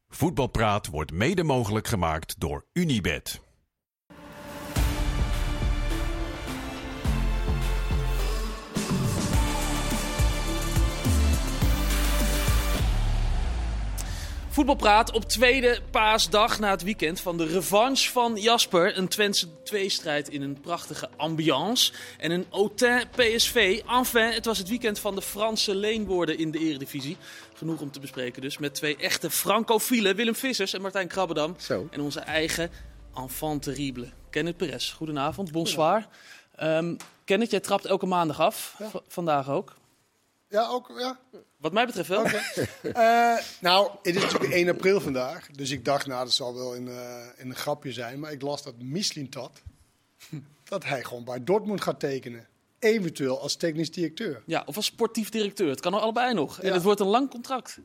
Voetbalpraat wordt mede mogelijk gemaakt door Unibet. Voetbalpraat op tweede paasdag na het weekend van de revanche van Jasper. Een Twentse tweestrijd in een prachtige ambiance. En een Autun PSV. Enfin, het was het weekend van de Franse leenwoorden in de Eredivisie. Genoeg om te bespreken dus met twee echte francofielen. Willem Vissers en Martijn Krabbedam. Zo. En onze eigen enfant terrible, Kenneth Perez. Goedenavond, bonsoir. Kenneth, jij trapt elke maandag af. Ja. Vandaag ook. Ja, ook, ja. Wat mij betreft wel. Nou, het is natuurlijk 1 april vandaag. Dus ik dacht, nou, dat zal wel in een grapje zijn. Maar ik las dat Mislintat, dat hij gewoon bij Dortmund gaat tekenen. Eventueel als technisch directeur. Ja, of als sportief directeur. Het kan er allebei nog. En Ja. het wordt een lang contract.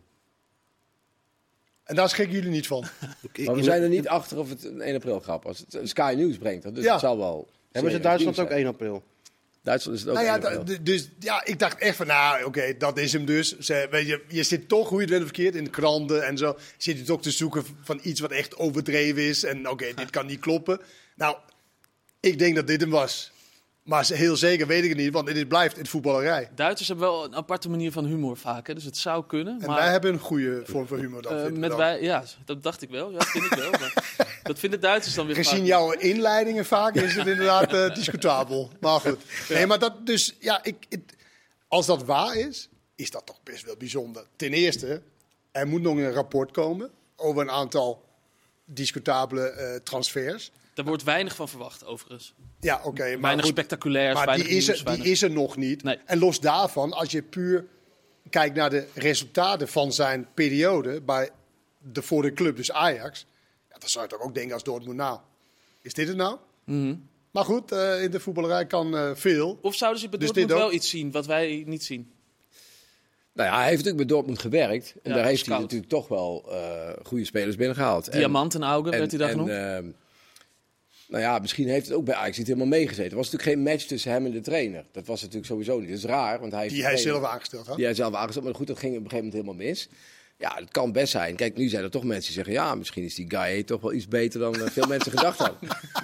En daar schrikken jullie niet van. Maar we zijn er niet achter of het een 1 april grap was. Sky News brengt dat, dus Ja. het zal wel... Hebben ze in Duitsland ook 1 april? Duitsland is het ook Nou ja, 1 april. dus ja, ik dacht echt van, nou, oké, dat is hem dus. Weet je zit toch, hoe je het bent of verkeerd, in de kranten en zo. Zit je toch te zoeken van iets wat echt overdreven is. En oké, dit kan niet kloppen. Nou, ik denk dat dit hem was. Maar heel zeker weet ik het niet, want dit blijft in voetballerij. Duitsers hebben wel een aparte manier van humor vaak, hè? Dus het zou kunnen. En Maar wij hebben een goede vorm van humor. Dan, vind ik dan. ja, dat dacht ik wel. Ja, dat vind ik wel. Maar dat vinden Duitsers dan weer Gezien vaak jouw inleidingen vaak is het inderdaad discutabel. Maar goed. Nee, maar dat dus, ja, als dat waar is dat toch best wel bijzonder. Ten eerste, er moet nog een rapport komen over een aantal discutabele transfers. Daar wordt weinig van verwacht, overigens. Ja, oké. maar Weinig goed, spectaculairs, maar weinig nieuws, die is er nog niet. Nee. En los daarvan, als je puur kijkt naar de resultaten van zijn periode bij de vorige club, dus Ajax, ja, dan zou je toch ook denken als Dortmund, nou, is dit het nou? Mhm. Maar goed, in de voetballerij kan veel. Of zouden ze bij Dus Dortmund dit ook? wel iets zien wat wij niet zien? Nou ja, hij heeft natuurlijk bij Dortmund gewerkt. En Ja, daar heeft hij scout. natuurlijk toch wel goede spelers binnengehaald. Diamantenauge werd hij daar genoemd. Nou ja, misschien heeft het ook bij Ajax niet helemaal meegezeten. Er was natuurlijk geen match tussen hem en de trainer. Dat was natuurlijk sowieso niet. Dat is raar, want hij heeft Die hij zelf aangesteld had. Die hij zelf aangesteld. Maar goed, dat ging op een gegeven moment helemaal mis. Ja, het kan best zijn. Kijk, nu zijn er toch mensen die zeggen... ja, misschien is die guy toch wel iets beter dan veel mensen gedacht hadden.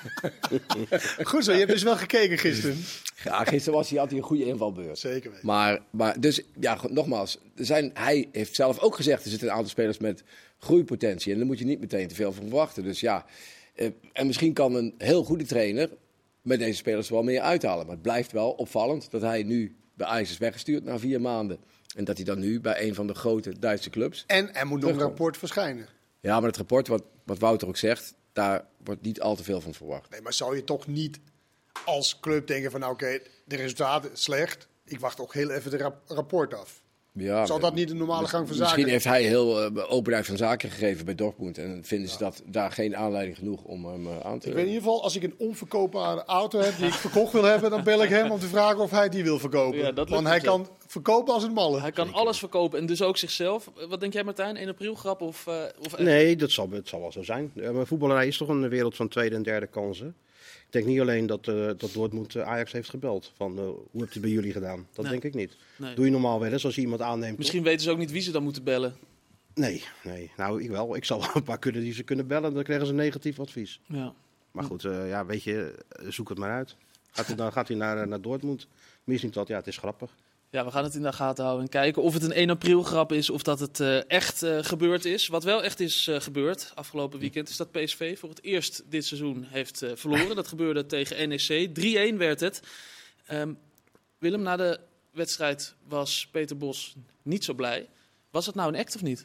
Goed zo, je hebt dus wel gekeken gisteren. Ja, gisteren had hij een goede invalbeurt. Zeker weten. Maar dus, ja, nogmaals. Hij heeft zelf ook gezegd... er zitten een aantal spelers met groeipotentie. En daar moet je niet meteen te veel van verwachten. Dus ja, en misschien kan een heel goede trainer... met deze spelers wel meer uithalen. Maar het blijft wel opvallend dat hij nu bij Ajax is weggestuurd na 4 maanden. En dat hij dan nu bij een van de grote Duitse clubs... En er moet nog een rapport verschijnen. Ja, maar het rapport, wat Wouter ook zegt... daar wordt niet al te veel van verwacht. Nee, maar zou je toch niet als club denken van, nou, oké, de resultaten slecht. Ik wacht ook heel even de rapport af. Ja, Zal dat niet de normale gang van zaken? Misschien heeft hij heel openheid van zaken gegeven bij Dortmund. En vinden ze dat daar geen aanleiding genoeg om hem aan te... Ik weet in ieder geval, als ik een onverkoopbare auto heb die ik verkocht wil hebben, dan bel ik hem om te vragen of hij die wil verkopen. Ja, dat lukt Want hij hem zo. kan verkopen als een malle. Hij kan alles verkopen en dus ook zichzelf. Wat denk jij, Martijn? 1 april grap of Nee, het zal wel zo zijn. Maar voetballerij is toch een wereld van tweede en derde kansen. Ik denk niet alleen dat Dortmund Ajax heeft gebeld. Van, hoe hebt u het bij jullie gedaan? Dat Nee. denk ik niet. Nee. Doe je normaal wel eens als je iemand aanneemt. Misschien weten ze ook niet wie ze dan moeten bellen. Toch? Nee. Nou, ik wel. Ik zal wel een paar kunnen die ze kunnen bellen. Dan krijgen ze een negatief advies. Ja. Maar goed, ja, weet je, zoek het maar uit. Gaat hij naar Dortmund? Misschien dat, ja, het is grappig. Ja, we gaan het in de gaten houden en kijken of het een 1 april grap is of dat het echt gebeurd is. Wat wel echt is gebeurd afgelopen weekend is dat PSV voor het eerst dit seizoen heeft verloren. Dat gebeurde tegen NEC. 3-1 werd het. Willem, na de wedstrijd was Peter Bos niet zo blij. Was het nou een act of niet?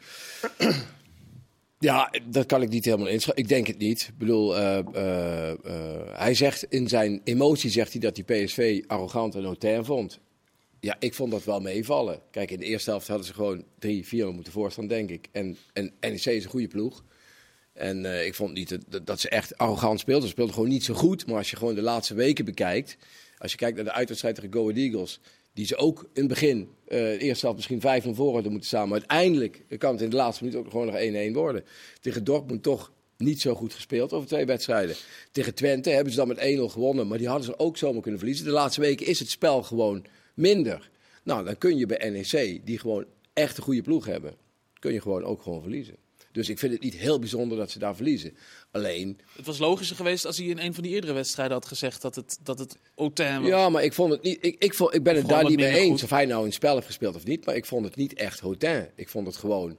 Ja, dat kan ik niet helemaal inschatten. Ik denk het niet. Ik bedoel, hij zegt in zijn emotie zegt hij dat hij PSV arrogant en hautain vond. Ja, ik vond dat wel meevallen. Kijk, in de eerste helft hadden ze gewoon 3-4 moeten voorstaan, denk ik. En NEC is een goede ploeg. En ik vond niet dat ze echt arrogant speelden. Ze speelden gewoon niet zo goed. Maar als je gewoon de laatste weken bekijkt... Als je kijkt naar de uitwedstrijd tegen Go Ahead Eagles... die ze ook in het begin, de eerste helft misschien 5-0 voor hadden moeten staan. Maar uiteindelijk kan het in de laatste minuut ook gewoon nog 1-1 worden. Tegen Dortmund toch niet zo goed gespeeld over 2 wedstrijden. Tegen Twente hebben ze dan met 1-0 gewonnen. Maar die hadden ze ook zomaar kunnen verliezen. De laatste weken is het spel gewoon minder. Nou, dan kun je bij NEC, die gewoon echt een goede ploeg hebben... kun je gewoon ook gewoon verliezen. Dus ik vind het niet heel bijzonder dat ze daar verliezen. Alleen... Het was logischer geweest als hij in een van die eerdere wedstrijden had gezegd dat het Autun was. Ja, maar ik vond het niet... Ik ben het daar wat niet mee minder eens goed. of hij nou in het spel heeft gespeeld of niet. Maar ik vond het niet echt Autun. Ik vond het gewoon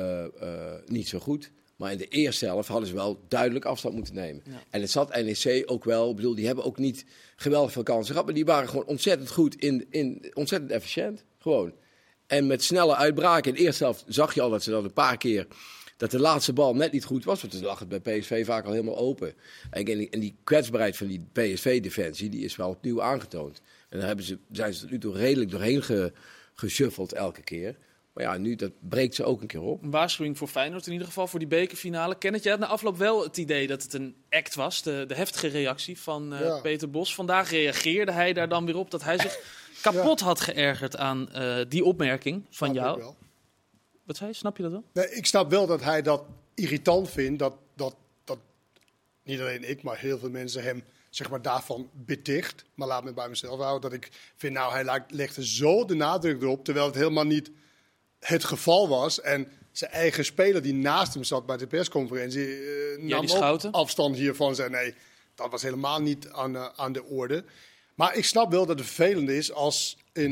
niet zo goed. Maar in de eerste helft hadden ze wel duidelijk afstand moeten nemen. Ja. En het zat NEC ook wel. Ik bedoel, die hebben ook niet geweldig veel kansen gehad. Maar die waren gewoon ontzettend goed, ontzettend efficiënt. Gewoon. En met snelle uitbraken. In de eerste helft zag je al dat ze dan een paar keer... dat de laatste bal net niet goed was. Want toen lag het bij PSV vaak al helemaal open. En die kwetsbaarheid van die PSV-defensie... die is wel opnieuw aangetoond. En daar zijn ze tot nu toe redelijk doorheen geshuffeld elke keer. Maar ja, nu dat breekt ze ook een keer op. Een waarschuwing voor Feyenoord in ieder geval, voor die bekerfinale. Kenneth, jij had na afloop wel het idee dat het een act was. De heftige reactie van Peter Bos. Vandaag reageerde hij daar dan weer op dat hij zich kapot had geërgerd aan die opmerking van Snap ik jou. wel. Wat zei je? Snap je dat wel? Nee, ik snap wel dat hij dat irritant vindt. Dat niet alleen ik, maar heel veel mensen hem zeg maar, daarvan beticht. Maar laat me bij mezelf houden. Dat ik vind, nou, hij legde zo de nadruk erop. Terwijl het helemaal niet het geval was. En zijn eigen speler die naast hem zat bij de persconferentie... nam ook Schouten? afstand hiervan. Zei nee, dat was helemaal niet aan de orde. Maar ik snap wel dat het vervelend is als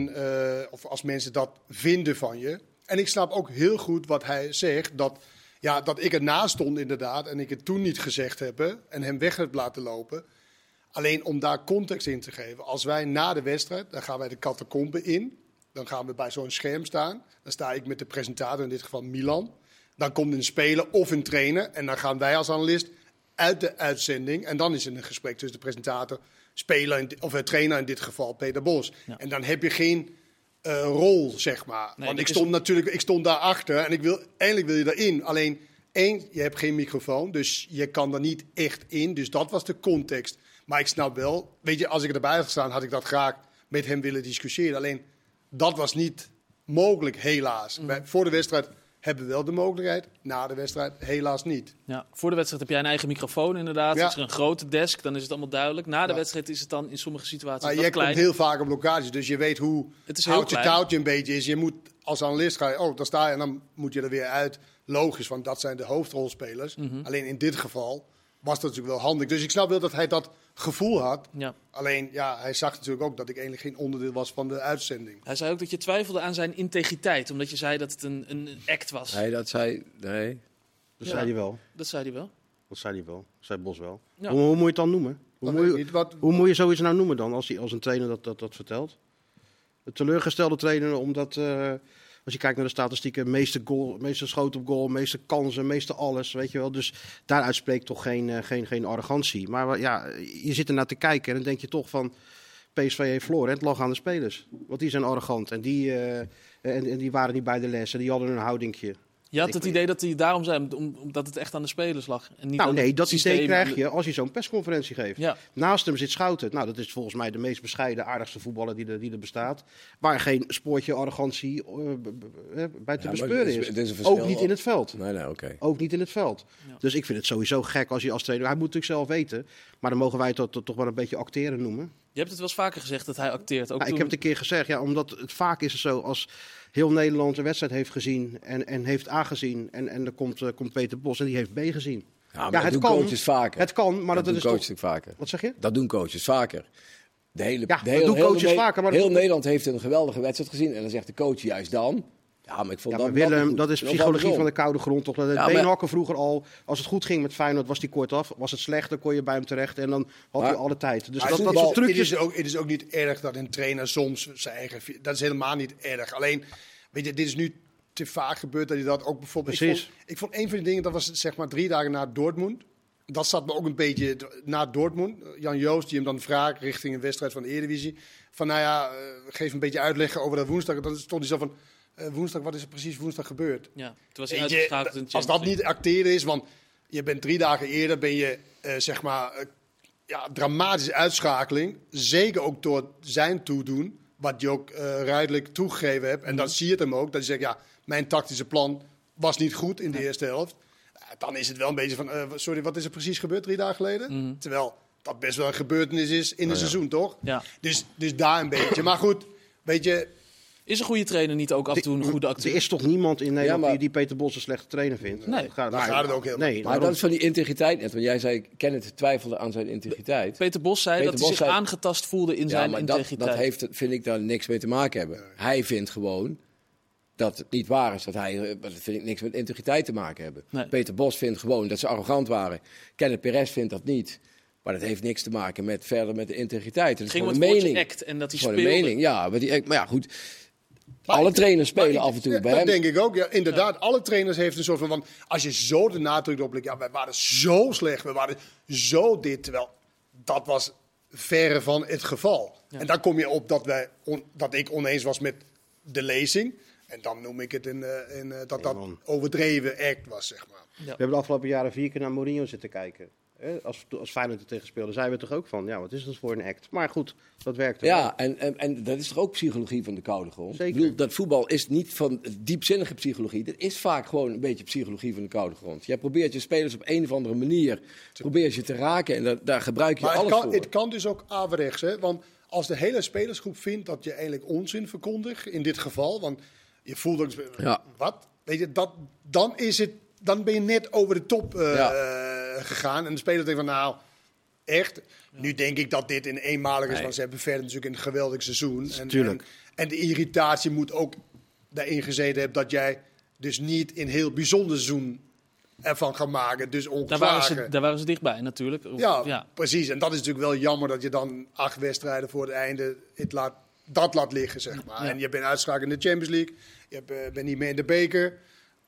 mensen dat vinden van je. En ik snap ook heel goed wat hij zegt. Dat ik ernaast stond inderdaad. En ik het toen niet gezegd heb. En hem weg heb laten lopen. Alleen om daar context in te geven. Als wij na de wedstrijd, dan gaan wij de catacombe in. Dan gaan we bij zo'n scherm staan. Dan sta ik met de presentator, in dit geval Milan. Dan komt een speler of een trainer. En dan gaan wij als analist uit de uitzending. En dan is er een gesprek tussen de presentator, speler of trainer, in dit geval Peter Bos. Ja. En dan heb je geen rol, zeg maar. Nee, Want dat ik stond daarachter en eindelijk wil je daarin. Alleen, je hebt geen microfoon, dus je kan er niet echt in. Dus dat was de context. Maar ik snap wel, weet je, als ik erbij had gestaan, had ik dat graag met hem willen discussiëren. Alleen, dat was niet mogelijk, helaas. Voor de wedstrijd hebben we wel de mogelijkheid, na de wedstrijd helaas niet. Ja, voor de wedstrijd heb jij een eigen microfoon inderdaad. Ja. Is er een grote desk, dan is het allemaal duidelijk. Na de Ja. wedstrijd is het dan in sommige situaties Maar wat jij klein. komt heel vaak op locaties, dus je weet hoe Het is heel houtje klein. touwtje een beetje is. Je moet als analist daar sta je en dan moet je er weer uit. Logisch, want dat zijn de hoofdrolspelers. Alleen in dit geval was dat natuurlijk wel handig. Dus ik snap wel dat hij dat gevoel had. Ja. Alleen, hij zag natuurlijk ook dat ik eigenlijk geen onderdeel was van de uitzending. Hij zei ook dat je twijfelde aan zijn integriteit, omdat je zei dat het een act was. Nee, dat zei... Nee. Dat Ja. zei hij wel. Dat zei hij wel. Dat zei hij wel. Dat zei Bos wel. Ja. Hoe moet je het dan noemen? Dat weet ik niet. Hoe moet je zoiets nou noemen dan, als een trainer dat vertelt? Een teleurgestelde trainer, omdat... als je kijkt naar de statistieken, meeste schoten op goal, meeste kansen, meeste alles, weet je wel. Dus daaruit spreekt toch geen arrogantie. Maar ja, je zit ernaar te kijken en dan denk je toch van... PSV heeft verloren en het lag aan de spelers. Want die zijn arrogant en die waren niet bij de les en die hadden een houdingje. Je had het idee dat hij daarom zei, omdat het echt aan de spelers lag. En niet aan Nou nee, het dat systeem. idee krijg je als je zo'n persconferentie geeft. Ja. Naast hem zit Schouten. Nou, dat is volgens mij de meest bescheiden, aardigste voetballer die er bestaat. Waar geen spoortje arrogantie bij te bespeuren is. Het is een verschil. Ook niet in het veld. Nee, oké. Ook niet in het veld. Ja. Dus ik vind het sowieso gek als trainer... Hij moet natuurlijk zelf weten. Maar dan mogen wij het toch wel een beetje acteren noemen. Je hebt het wel eens vaker gezegd dat hij acteert. Ook Ja, ik toen- heb het een keer gezegd. Ja, omdat het vaak is het zo als heel Nederland een wedstrijd heeft gezien... en heeft A gezien en dan komt Peter Bos en die heeft B gezien. Ja, maar Ja, dat doen coaches vaker. Het kan, maar dat doen is coaches toch... vaker. Wat zeg je? Dat doen coaches vaker. Ja, dat doen coaches vaker, maar heel dat- Nederland heeft een geweldige wedstrijd gezien. En dan zegt de coach juist dan... Ja, maar ik vond Ja, dat maar niet Willem, goed. dat is Of psychologie andersom. van de koude grond. Toch? Dat Ja, maar- Beenhakker vroeger al, als het goed ging met Feyenoord, was hij kort af. Was het slecht, dan kon je bij hem terecht en dan had hij Maar- alle tijd. Dus Maar dat voetbal, soort trucjes... Het is ook niet erg dat een trainer soms zijn eigen... Dat is helemaal niet erg. Alleen, weet je, dit is nu te vaak gebeurd dat hij dat ook bijvoorbeeld... Precies. Ik vond een van die dingen, dat was zeg maar 3 dagen na Dortmund. Dat zat me ook een beetje na Dortmund. Jan Joost, die hem dan vraagt richting een wedstrijd van de Eredivisie. Van nou ja, geef een beetje uitleggen over dat woensdag. Dan stond hij zo van, woensdag, wat is er precies woensdag gebeurd? Ja, toen was hij Weet je, uitgeschakeld in de als dat niet acteren is, want je bent 3 dagen eerder, ben je zeg maar dramatische uitschakeling. Zeker ook door zijn toedoen, wat je ook ruidelijk toegegeven hebt. En dan zie je het hem ook, dat hij zegt, ja, mijn tactische plan was niet goed in de eerste helft. Dan is het wel een beetje van, sorry, wat is er precies gebeurd 3 dagen geleden? Terwijl dat best wel een gebeurtenis is in een seizoen, toch? Ja. Dus daar een beetje. Maar goed, weet je, Is een goede trainer niet ook af en toe een goede acteur? Er is toch niemand in Nederland maar- die Peter Bos een slechte trainer vindt? Nee. Daar gaat het ook helemaal. Nee, Maar dat is van die integriteit net. Want jij zei, Kenneth twijfelde aan zijn integriteit. Peter Bos zei Peter dat hij Bos zich zei- aangetast voelde in Ja, zijn maar integriteit. vind ik daar niks mee te maken hebben. Hij vindt gewoon dat het niet waar is. Dat vind ik niks met integriteit te maken hebben. Nee. Peter Bos vindt gewoon dat ze arrogant waren. Kenneth Perez vindt dat niet. Maar dat heeft niks te maken met de integriteit. Het Het is ging om gewoon het een woordje mening. act en dat hij Gewoon een speelde. mening, ja. Maar ja, goed. Alle trainers spelen af en toe. Bij Dat hem. denk ik ook. Ja, inderdaad, alle trainers heeft een soort van... Want als je zo de nadruk op legt, ja, wij waren zo slecht, we waren zo dit. Terwijl dat was verre van het geval. Ja. En dan kom je op dat ik oneens was met de lezing. En dan noem ik het dat man. overdreven act was, zeg maar. We hebben de afgelopen jaren 4 keer naar Mourinho zitten kijken. Als Feyenoord er tegen speelde, zeiden we toch ook van, ja, wat is dat voor een act? Maar goed, dat werkt ook. Ja, en dat is toch ook psychologie van de koude grond? Zeker. Ik bedoel, dat voetbal is niet van diepzinnige psychologie. Dat is vaak gewoon een beetje psychologie van de koude grond. Jij probeert je spelers op een of andere manier probeert je te raken en daar gebruik je Maar alles voor. het kan dus ook averechts, hè? Want als de hele spelersgroep vindt dat je eigenlijk onzin verkondigt, in dit geval, want je voelt ook, Ja. wat? Weet je, dan ben je net over de top gegaan. En de speler denkt van, nou, echt? Nu denk ik dat dit een eenmalig is, Nee. want ze hebben verder natuurlijk een geweldig seizoen. Tuurlijk. En de irritatie moet ook daarin gezeten hebben dat jij dus niet een heel bijzonder seizoen ervan gaat maken. Dus Daar ongeslagen. waren ze dichtbij natuurlijk. Ja, precies. En dat is natuurlijk wel jammer dat je dan 8 wedstrijden voor het einde dat laat liggen, zeg maar. Ja. En je bent uitgeschakeld in de Champions League. Je bent niet meer in de beker.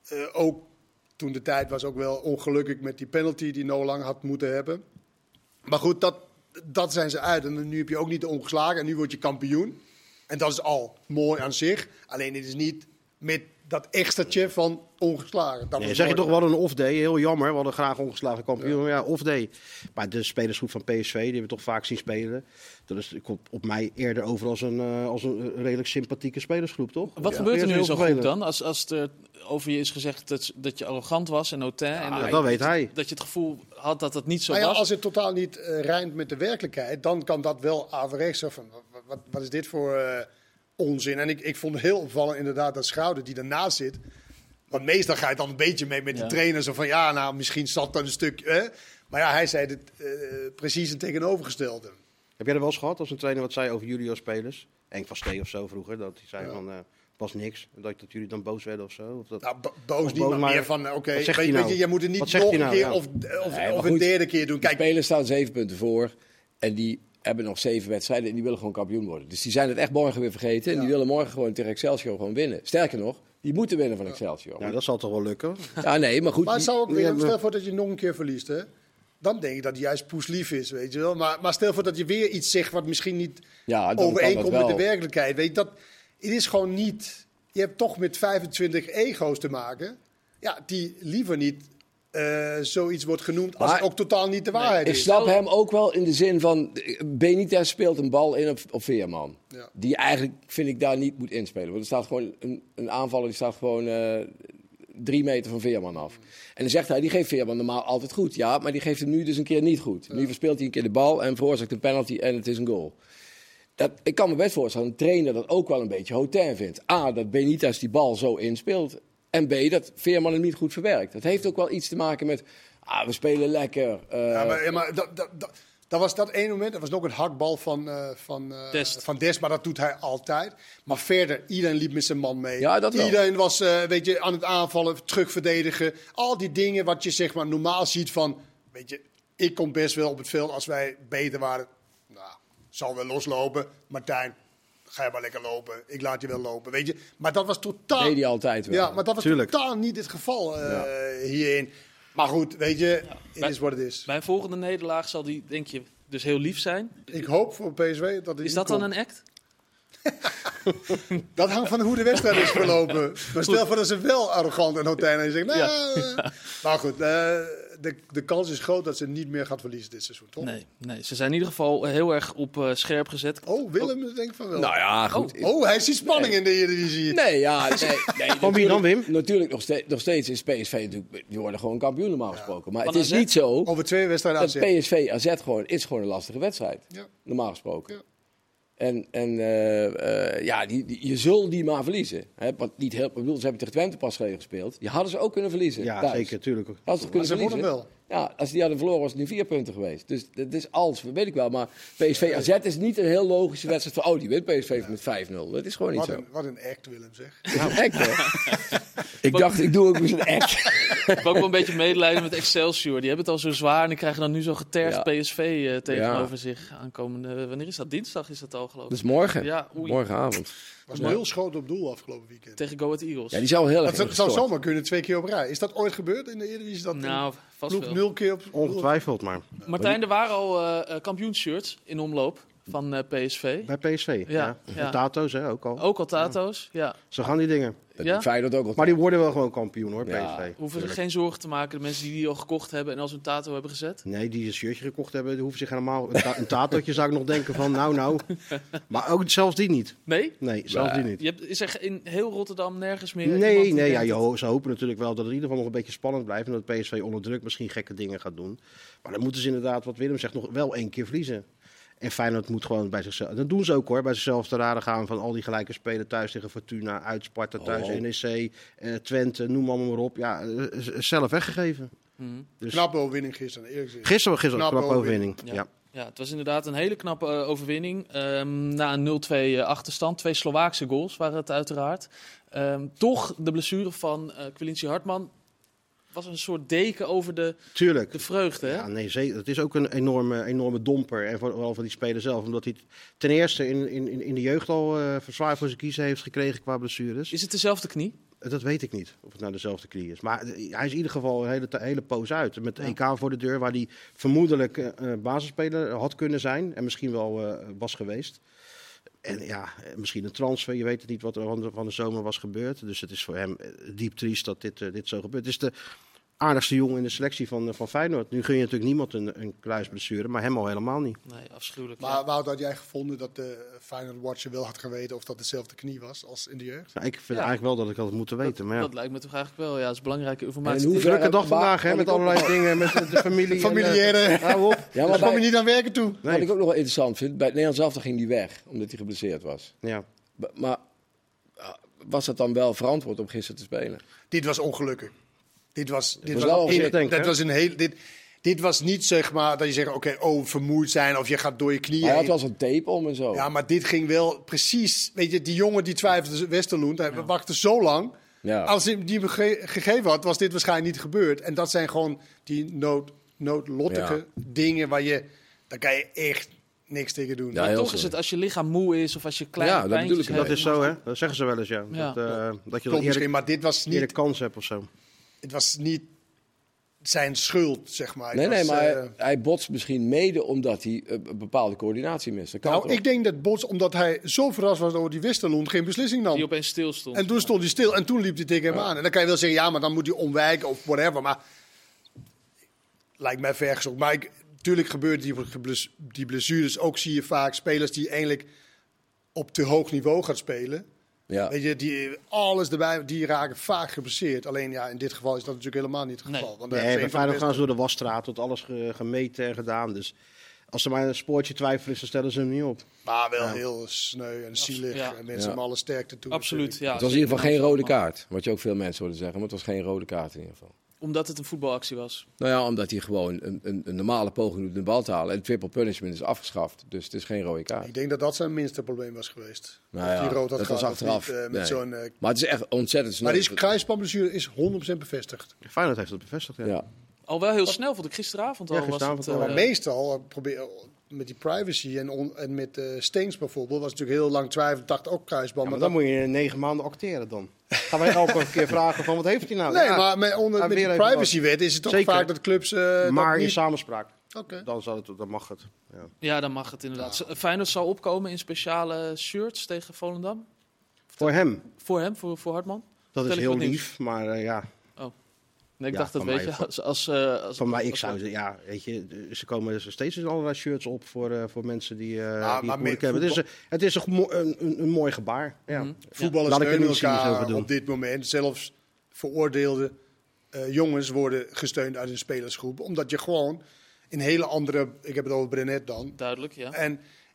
Ook toen de tijd was ook wel ongelukkig met die penalty die No Lang had moeten hebben. Maar goed, dat zijn ze uit. En nu heb je ook niet de ongeslagen. En nu word je kampioen. En dat is al mooi aan zich. Alleen het is niet met dat extraatje van ongeslagen. Dat Nee, was zeg je mooi. toch wel een off-day, heel jammer. We hadden graag ongeslagen kampioen, ja, off-day. Maar de spelersgroep van PSV, die hebben we toch vaak zien spelen. Dat komt op mij eerder over als een redelijk sympathieke spelersgroep, toch? Wat Ja. gebeurt er nu in Heel zo'n groep vervelend. dan? Als er over je is gezegd dat je arrogant was en hautain. en dat weet hij. Dat je het gevoel had dat het niet zo Nou ja, was. als het totaal niet rijmt met de werkelijkheid, dan kan dat wel averechts zijn van wat is dit voor onzin. En ik vond het heel opvallend inderdaad dat Schouder die daarnaast zit. Want meestal ga je dan een beetje mee met de Ja. trainer. Zo van ja, nou misschien zat dat een stuk. Maar ja, hij zei het precies het tegenovergestelde. Heb jij er wel eens gehad als een trainer wat zei over jullie als spelers? Henk van Stee of zo vroeger, dat hij zei van, was niks. Dat jullie dan boos werden of zo? Of dat... Nou, boos Of niet, boos, maar maar meer van oké, wat zegt weet hij nou? je, je moet het niet Wat nog zegt een hij keer nou? maar of een goed, derde keer doen. De Kijk, spelers staan 7 punten voor en die hebben nog 7 wedstrijden en die willen gewoon kampioen worden. Dus die zijn het echt morgen weer vergeten en die willen morgen gewoon tegen Excelsior gewoon winnen. Sterker nog, die moeten winnen van Excelsior. Nou, dat zal toch wel lukken? Ja, nee, maar goed. maar het zou ook die- weer, stel voor dat je nog een keer verliest, hè? Dan denk ik dat hij juist poeslief is, weet je wel. Maar stel voor dat je weer iets zegt wat misschien niet ja, dan kan overeenkomt dat met de wel. werkelijkheid. Weet je, het is gewoon niet... Je hebt toch met 25 ego's te maken. Ja, die liever niet zoiets wordt genoemd als Maar- het ook totaal niet de waarheid Ik is. snap hem ook wel in de zin van, Benitez speelt een bal in op Veerman. Ja. Die eigenlijk, vind ik, daar niet moet inspelen. Want er staat gewoon een aanvaller, die staat gewoon 3 meter van Veerman af. En dan zegt hij, die geeft Veerman normaal altijd goed. Ja, maar die geeft hem nu dus een keer niet goed. Nu verspeelt hij een keer de bal en veroorzaakt een penalty en het is een goal. Ik kan me best voorstellen dat een trainer dat ook wel een beetje hautain vindt. A, dat Benitez die bal zo inspeelt. En B, dat Veerman hem niet goed verwerkt. Dat heeft ook wel iets te maken met, we spelen lekker. Ja, maar dat was dat ene moment. Dat was nog een hakbal van Dest, maar dat doet hij altijd. Maar verder, iedereen liep met zijn man mee. Ja, dat wel. Iedereen was aan het aanvallen, terugverdedigen. Al die dingen wat je zeg maar normaal ziet van... Weet je, ik kom best wel op het veld als wij beter waren. Nou, zal wel loslopen. Martijn, ga je maar lekker lopen. Ik laat je wel lopen, weet je. Maar dat was totaal... deed hij altijd wel. Ja, maar dat was Tuurlijk. totaal niet het geval hierin. Maar goed, weet je, het is wat het is. Bij een volgende nederlaag zal die, denk je, dus heel lief zijn. Ik hoop voor PSV dat het Is niet dat dan komt. een act? Dat hangt van hoe de wedstrijd is verlopen. Maar stel voor dat ze wel arrogant en hautain en je zegt... Nou, Maar goed, de kans is groot dat ze niet meer gaat verliezen dit seizoen, toch? Nee, ze zijn in ieder geval heel erg op scherp gezet. Oh, Willem denkt van wel. Nou ja, goed. Oh, hij ziet spanning in de Eredivisie. Nee, ja, nee. Van wie dan, Wim? Natuurlijk, nog steeds is PSV natuurlijk, die worden gewoon kampioen normaal gesproken. Maar Van het is AZ? niet zo Over 2 wedstrijden dat aanzet. PSV AZ gewoon, is gewoon een lastige wedstrijd. Ja. Normaal gesproken. Ja. Je zult die maar verliezen. Hè? Want niet heel, ik bedoel, ze hebben tegen Twente pas geleden gespeeld. Die hadden ze ook kunnen verliezen. Ja, thuis. zeker, tuurlijk. Hadden ze kunnen Ze wonnen verliezen. wel. Ja, als die hadden verloren was het nu 4 punten geweest. Dus dat is alles, dat weet ik wel. Maar PSV AZ is niet een heel logische wedstrijd van... die wint PSV met 5-0. Dat is gewoon niet zo. Wat een act, Willem, zeg. Nou, echt, hè? Ik dacht, ik doe ook eens een act. Ik heb ook wel een beetje medelijden met Excelsior. Die hebben het al zo zwaar en die krijgen dan nu zo'n getergd PSV tegenover zich aankomende... Wanneer is dat? Dinsdag is dat al, geloof ik. Dus morgen. Ja, oei. Morgenavond. Was nul schoten op doel afgelopen weekend. Tegen Go Ahead Eagles. Ja, die zou heel erg Dat zou gestort. zomaar kunnen 2 keer op rij. Is dat ooit gebeurd in de Eredivisie? Dat Nou, vast ploeg wel. 0 keer op doel? Ongetwijfeld, maar Martijn, er waren al kampioensshirts in omloop van PSV. bij PSV. Ja. En Tato's hè, ook al. Ook al tato's, ja. Zo gaan die dingen. Dat Ja? doet Feyenoord ook al. Maar die worden wel gewoon kampioen hoor, Ja. PSV. Hoeven zich geen zorgen te maken, de mensen die al gekocht hebben en als hun tato hebben gezet. Nee, die een shirtje gekocht hebben, die hoeven zich helemaal... Een tatootje zou ik nog denken van, nou. Maar ook zelfs die niet. Nee? Nee, zelfs die niet. Is er in heel Rotterdam nergens meer Nee, iemand die ja, denkt ze hopen natuurlijk wel dat het in ieder geval nog een beetje spannend blijft. En dat PSV onder druk misschien gekke dingen gaat doen. Maar dan moeten ze inderdaad, wat Willem zegt, nog wel 1 keer verliezen. En Feyenoord moet gewoon bij zichzelf... Dat doen ze ook hoor, bij zichzelf te raden gaan van al die gelijke spelen thuis tegen Fortuna, uit Sparta, thuis NEC, Twente, noem allemaal maar op. Ja, zelf weggegeven. Mhm. Dus Knappe overwinning gisteren, eerlijk gezegd. gisteren een Knappe knappe overwinning. Ja. Ja. Ja, het was inderdaad een hele knappe overwinning. Na een 0-2 achterstand. 2 Slovaakse goals waren het uiteraard. Toch de blessure van Quilinci Hartman was een soort deken over de Tuurlijk. vreugde. Hè? Ja, nee, zeker. Het is ook een enorme domper. En vooral van die speler zelf. Omdat hij ten eerste in de jeugd al zwaar voor zijn kiezen heeft gekregen qua blessures. Is het dezelfde knie? Dat weet ik niet, of het nou dezelfde knie is. Maar hij is in ieder geval een hele poos uit. Met EK voor de deur, waar hij vermoedelijk basisspeler had kunnen zijn. En misschien wel was geweest. En ja, misschien een transfer. Je weet het niet wat er van de zomer was gebeurd. Dus het is voor hem diep triest dat dit zo gebeurt. Het is de aardigste jongen in de selectie van Feyenoord. Nu gun je natuurlijk niemand een kruisblessure, maar hem al helemaal niet. Nee, afschuwelijk. Maar Wout, had jij gevonden dat de Feyenoord Watcher wel had geweten of dat dezelfde knie was als in de jeugd? Nou, ik vind eigenlijk wel dat ik dat had moeten weten. Maar ja. Dat lijkt me toch eigenlijk wel. Ja, dat is belangrijke En informatie. hoe- Drukke dag vandaag, hè, Wat met ik ook- allerlei dingen, met de familie. Familiaire. Hou op. Ja, Daar maar kom je niet aan werken toe. Nee. wat ik ook nog wel interessant vind, bij het Nederlands elftal ging die weg, omdat hij geblesseerd was. Ja. Maar was het dan wel verantwoord om gisteren te spelen? Dit was ongelukkig. Dit was wel ongedenk, hè? Dit was niet zeg maar dat je zegt vermoeid zijn of je gaat door je knieën. Hij had heen. wel zo'n tape om en zo. Ja, maar dit ging wel precies. Weet je, die jongen die twijfelde, Westerloend, hij wachtte zo lang. Ja. Als hij die hem gegeven had, was dit waarschijnlijk niet gebeurd. En dat zijn gewoon die noodlottige dingen waar daar kan je echt niks tegen doen. Ja, Maar heel toch zo. is het als je lichaam moe is of als je kleine Ja, dat bedoel pijntjes ik. hebt. Dat is zo, hè? Dat zeggen ze wel eens, ja. Ja. Dat je Klopt misschien, eerder, maar dit was eerder niet, kans hebt of zo. het was niet zijn schuld, zeg maar. Nee, Het nee, was, maar hij botst misschien mede omdat hij een bepaalde coördinatie mist. Dat kan nou, toch? ik denk dat Bots, omdat hij zo verrast was over die Westerloend, geen beslissing nam. Die opeens stil stond. En toen stond hij stil en toen liep hij tegen hem aan. En dan kan je wel zeggen, ja, maar dan moet hij omwijken of whatever. Maar lijkt mij vergezocht. Maar natuurlijk gebeurt die blessures. Ook zie je vaak spelers die eigenlijk op te hoog niveau gaan spelen. Ja. Weet je, die alles erbij, die raken vaak geblesseerd. Alleen ja, in dit geval is dat natuurlijk helemaal niet het geval. Nee. Want Nee, dat is bij een van de Feyenoord beste- gaan ze door de wasstraat, tot alles gemeten en gedaan. Dus als er maar een spoortje twijfel is, dan stellen ze hem niet op. Maar wel heel sneu en zielig. Ja. En mensen Ja. hebben alle sterkte toe. Absoluut, natuurlijk. ja. Het was in ieder geval geen Zeker. rode kaart. Wat je ook veel mensen hoorden zeggen. Maar het was geen rode kaart in ieder geval. Omdat het een voetbalactie was. Nou ja, omdat hij gewoon een normale poging doet de bal te halen. En triple punishment is afgeschaft. Dus het is geen rode kaart. Ik denk dat dat zijn minste probleem was geweest. Nou Of ja, die rood had dat was gehad of achteraf. niet, met Nee. zo'n, Maar het is echt ontzettend snel. maar die kruisbandblessure is 100% bevestigd. Feyenoord heeft dat bevestigd, ja. Ja. Al wel heel snel, vond ik gisteravond al. Ja, was gisteravond het, al. Maar meestal met die privacy en met Stengs bijvoorbeeld, was natuurlijk heel lang twijfel. Dacht ook kruisband. Ja, maar maar dan moet je 9 maanden acteren dan. Gaan wij elke keer vragen van wat heeft hij nou? nee, Ja, maar met weer die even privacywet is het toch Zeker. vaak dat clubs dat maar in niet... samenspraak. Oké. Dan mag het. Ja. Ja, dan mag het inderdaad. Feyenoord zal opkomen in speciale shirts tegen Volendam. Voor hem, Voor hem, voor Hartman. dat is Vertel ik heel wat nieuws. lief, maar ja, Nee, ik Ja, dacht dat van weet mij je. Als van mij, ik zou ze, ja, weet je, ze komen er steeds in allerlei shirts op voor mensen die, die maar het moeilijk met hebben. Het is een mooi gebaar. Ja. Mhm. Voetballers Laat ik er steunen niet cynisch elkaar over doen. op dit moment. Zelfs veroordeelde jongens worden gesteund uit een spelersgroep. Omdat je gewoon een hele andere... Ik heb het over Brenet dan. Duidelijk, ja. En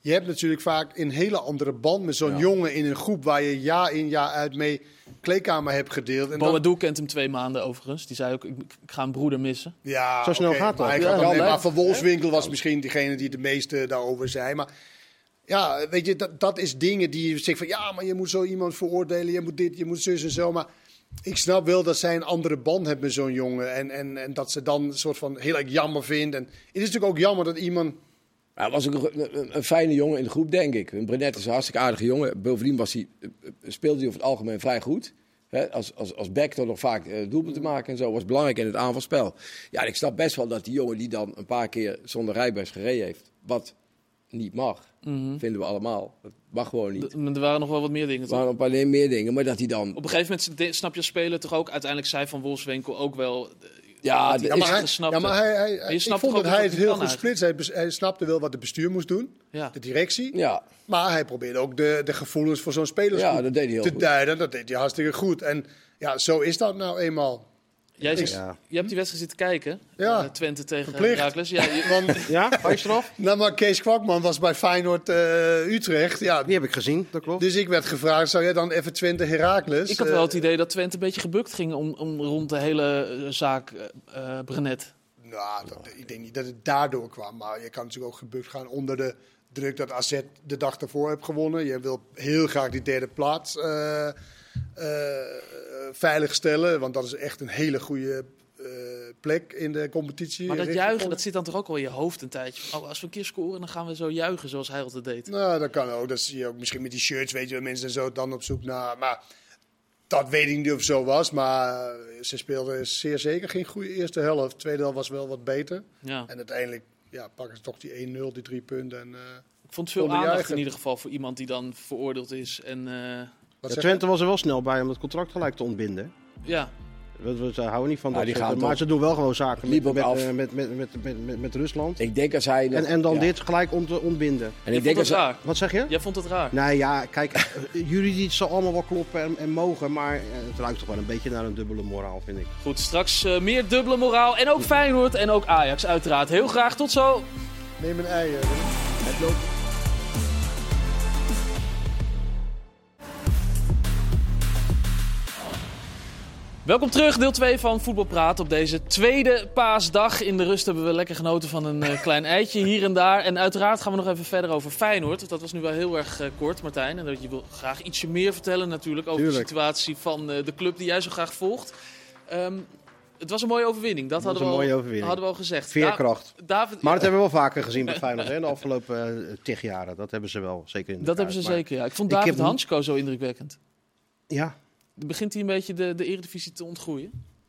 je hebt natuurlijk vaak een hele andere band met zo'n jongen in een groep waar je jaar in jaar uit mee kleedkamer hebt gedeeld. En Boadou kent hem 2 maanden overigens. Die zei ook, ik ga een broeder missen. Ja, Zo snel gaat dat. Maar Van Wolfswinkel was misschien degene die de meeste daarover zei. Maar ja, weet je, dat is dingen die je zegt van... Ja, maar je moet zo iemand veroordelen, je moet dit, je moet zus en zo. Maar ik snap wel dat zij een andere band hebben met zo'n jongen. En dat ze dan een soort van heel erg jammer vindt. En het is natuurlijk ook jammer dat iemand... Hij was ook een fijne jongen in de groep, denk ik. Brenet is een hartstikke aardige jongen. Bovendien speelde hij over het algemeen vrij goed. Als back toch nog vaak doelpunten maken en zo. Was belangrijk in het aanvalspel. Ja, en ik snap best wel dat die jongen die dan een paar keer zonder rijbewijs gereden heeft. Wat niet mag. Vinden we allemaal. Dat mag gewoon niet. Er waren nog wel wat meer dingen. Er waren een paar meer dingen, maar dat hij dan... Op een gegeven moment snap je als speler toch ook... Uiteindelijk zei Van Wolfswinkel ook wel... Ja, maar ik vond dat hij het heel goed splitst. Hij snapte wel wat het bestuur moest doen, de directie. Ja. Maar hij probeerde ook de gevoelens voor zo'n spelersgroep dat deed hij heel te goed. duiden. Dat deed hij hartstikke goed. En ja, zo is dat nou eenmaal. Je hebt die wedstrijd zitten kijken. Ja. Twente tegen Verplicht. Heracles. Ja, eraf? Nou, maar Kees Kwakman was bij Feyenoord Utrecht. Ja, Die heb ik gezien, dat klopt. dus ik werd gevraagd, zou jij dan even Twente Heracles? Ik had wel het idee dat Twente een beetje gebukt ging om rond de hele zaak Brenet. Nou, ik denk niet dat het daardoor kwam. Maar je kan natuurlijk ook gebukt gaan onder de druk dat AZ de dag ervoor heeft gewonnen. Je wil heel graag die derde plaats veiligstellen. Want dat is echt een hele goede plek in de competitie. Maar dat juichen, dat zit dan toch ook wel in je hoofd een tijdje. Oh, als we een keer scoren, dan gaan we zo juichen zoals hij altijd deed. Nou, dat kan ook. Dat zie je ook misschien met die shirts, weet je, mensen zo dan op zoek naar. Maar dat weet ik niet of het zo was. Maar ze speelden zeer zeker geen goede eerste helft. Tweede helft was wel wat beter. Ja. En uiteindelijk pakken ze toch die 1-0, die 3 punten. En, Ik vond veel aandacht in ieder geval voor iemand die dan veroordeeld is. En, Twente was er wel snel bij om het contract gelijk te ontbinden. Ja. We houden niet van Nou, dat die soort, gaan maar ze doen wel gewoon zaken met Rusland. Ik denk als hij... En dan dit gelijk om te ontbinden. En Ik ik denk vond het raar. Wat zeg je? Jij vond het raar. Nee, ja, kijk, jullie zal allemaal wel kloppen en mogen, maar het ruikt toch wel een beetje naar een dubbele moraal, vind ik. Goed, straks meer dubbele moraal. En ook Feyenoord en ook Ajax uiteraard. Heel graag, tot zo. neem een ei. Het loopt. Welkom terug, deel 2 van Voetbalpraat. Op deze tweede paasdag in de rust hebben we lekker genoten van een klein eitje hier en daar. En uiteraard gaan we nog even verder over Feyenoord. Want dat was nu wel heel erg kort, Martijn. En je wil graag ietsje meer vertellen natuurlijk over de situatie van de club die jij zo graag volgt. Het was een mooie overwinning, dat hadden we al gezegd. Veerkracht. David, Maar dat hebben we wel vaker gezien bij Feyenoord hè, de afgelopen 10 jaren. Dat hebben ze wel, zeker in de dat kaart. hebben ze Maar zeker, ja. Ik vond David Hansko zo indrukwekkend. Ja. Begint hij een beetje de Eredivisie te ontgroeien?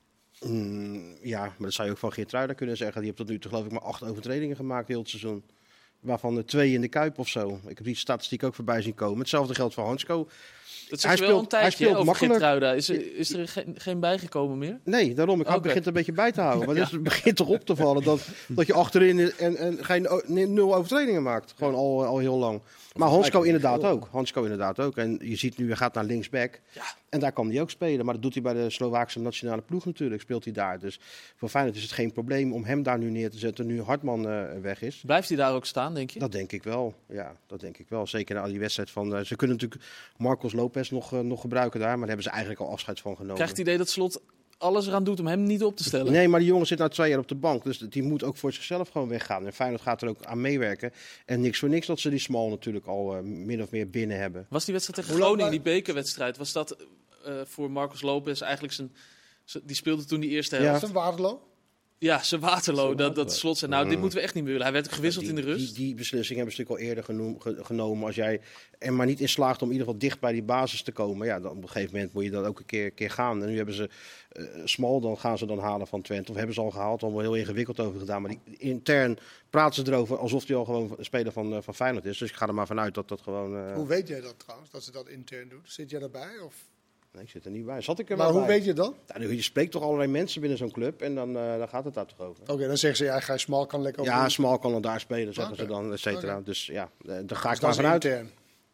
Ja, maar dat zou je ook van Geertruida kunnen zeggen. Die heeft tot nu toe geloof ik maar 8 overtredingen gemaakt heel het seizoen. Waarvan er 2 in de Kuip of zo. Ik heb die statistiek ook voorbij zien komen. Hetzelfde geldt voor Hansko. Dat zeg je wel een tijdje over makkelijk. Geertruida. Is er geen bijgekomen meer? Nee, daarom. Ik begint een beetje bij te houden. Maar het begint toch op te vallen dat je achterin en geen 0 overtredingen maakt. Gewoon al heel lang. Maar Hansko inderdaad ook. En je ziet nu, hij gaat naar linksback. Ja. En daar kan hij ook spelen. Maar dat doet hij bij de Slovaakse nationale ploeg natuurlijk. Speelt hij daar. Dus voor Feyenoord is het geen probleem om hem daar nu neer te zetten. Nu Hartman weg is. Blijft hij daar ook staan, denk je? Dat denk ik wel. Ja, dat denk ik wel. Zeker na die wedstrijd van... ze kunnen natuurlijk Marcos Lopez nog gebruiken daar. Maar daar hebben ze eigenlijk al afscheid van genomen. Krijgt het idee dat Slot alles eraan doet om hem niet op te stellen? Nee, maar die jongen zit nou 2 jaar op de bank. Dus die moet ook voor zichzelf gewoon weggaan. En Feyenoord gaat er ook aan meewerken. En niks voor niks dat ze die Smal natuurlijk al min of meer binnen hebben. Was die wedstrijd tegen Groningen, die bekerwedstrijd, was dat voor Marcos Lopez eigenlijk die speelde toen die eerste helft? Was het Waterloo? Ja, zijn Waterloo. Dat Slot zei, nou, dit moeten we echt niet meer willen. Hij werd ook gewisseld in de rust. Die beslissing hebben ze natuurlijk al eerder genomen. Als jij er maar niet in slaagt om in ieder geval dicht bij die basis te komen. Ja, dan op een gegeven moment moet je dan ook een keer gaan. En nu hebben ze Smal, dan gaan ze dan halen van Twente. Of hebben ze al gehaald, al wel heel ingewikkeld over gedaan. Maar intern praten ze erover alsof hij al gewoon een speler van Feyenoord is. Dus ik ga er maar vanuit dat dat gewoon... Hoe weet jij dat trouwens, dat ze dat intern doen? Zit jij daarbij? Of? Nee, ik zit er niet bij. Zat ik er maar wel hoe bij? weet je dat? Ja, je spreekt toch allerlei mensen binnen zo'n club en dan gaat het daar toch over. Oké, dan zeggen ze, ja, Gijs Smal kan lekker... Ja, Smal kan dan daar spelen, zeggen ze dan, et cetera. Dus ja, daar ga ik maar vanuit. Intern.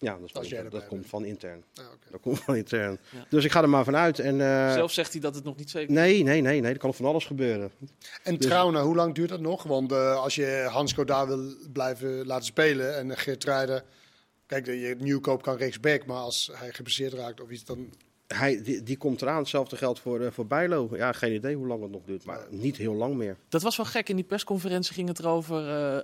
Ja, dat, Als jij erbij dat komt bent. van intern. Ah, oké. Dat komt van intern. Ja. Dus ik ga er maar vanuit. En, Zelf zegt hij dat het nog niet zeker is. nee, er kan van alles gebeuren. En Dus- Trauner, hoe lang duurt dat nog? Want als je Hansko daar wil blijven laten spelen en Geertruiden... Kijk, je Nieuwkoop kan rechtsback, maar als hij geblesseerd raakt of iets, dan... Die komt eraan. Hetzelfde geldt voor Bijlo. Ja, geen idee hoe lang het nog duurt. Maar niet heel lang meer. Dat was wel gek. In die persconferentie ging het erover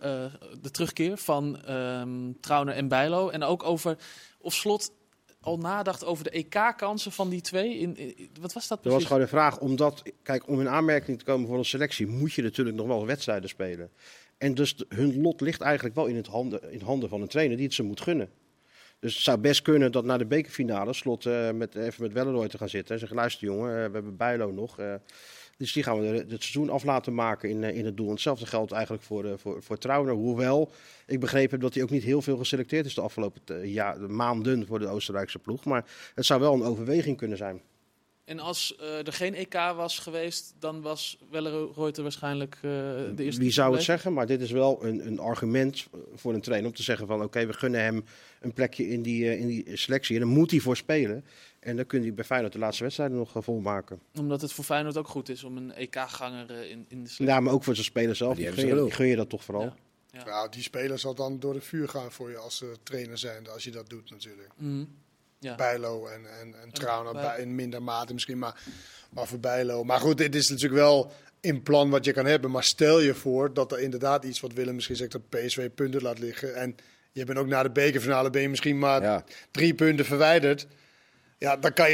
de terugkeer van Trauner en Bijlo. En ook over of Slot al nadacht over de EK-kansen van die twee. Wat was dat Dat precies? was gewoon een vraag. Om in aanmerking te komen voor een selectie moet je natuurlijk nog wel wedstrijden spelen. En dus hun lot ligt eigenlijk wel in handen van een trainer die het ze moet gunnen. Dus het zou best kunnen dat na de bekerfinale Slot even met Welleroy te gaan zitten. En zeggen, luister jongen, we hebben Bijlo nog. Dus die gaan we het seizoen af laten maken in het doel. En hetzelfde geldt eigenlijk voor Trauner. Hoewel, ik begreep heb dat hij ook niet heel veel geselecteerd is de afgelopen maanden voor de Oostenrijkse ploeg. Maar het zou wel een overweging kunnen zijn. En als er geen EK was geweest, dan was Welleroy waarschijnlijk de eerste. Wie zou het gebleven? zeggen? Maar dit is wel een argument voor een trainer om te zeggen van oké, we gunnen hem een plekje in die selectie. En dan moet hij voor spelen. En dan kun je bij Feyenoord de laatste wedstrijden nog volmaken. Omdat het voor Feyenoord ook goed is om een EK-ganger in de selectie. Ja, maar ook voor zijn spelers zelf. Die Die hebben ze gun je dat toch vooral. Ja. Ja. Nou, die speler zal dan door het vuur gaan voor je als trainer zijn, als je dat doet natuurlijk. Mhm. Ja. Bijlo en Trauner Bij- in minder mate misschien, maar voor Bijlo. Maar goed, dit is natuurlijk wel in plan wat je kan hebben. Maar stel je voor dat er inderdaad iets wat Willem misschien zegt, dat PSV punten laat liggen. En je bent ook na de bekerfinale ben je misschien maar 3 punten verwijderd. Ja, dan kan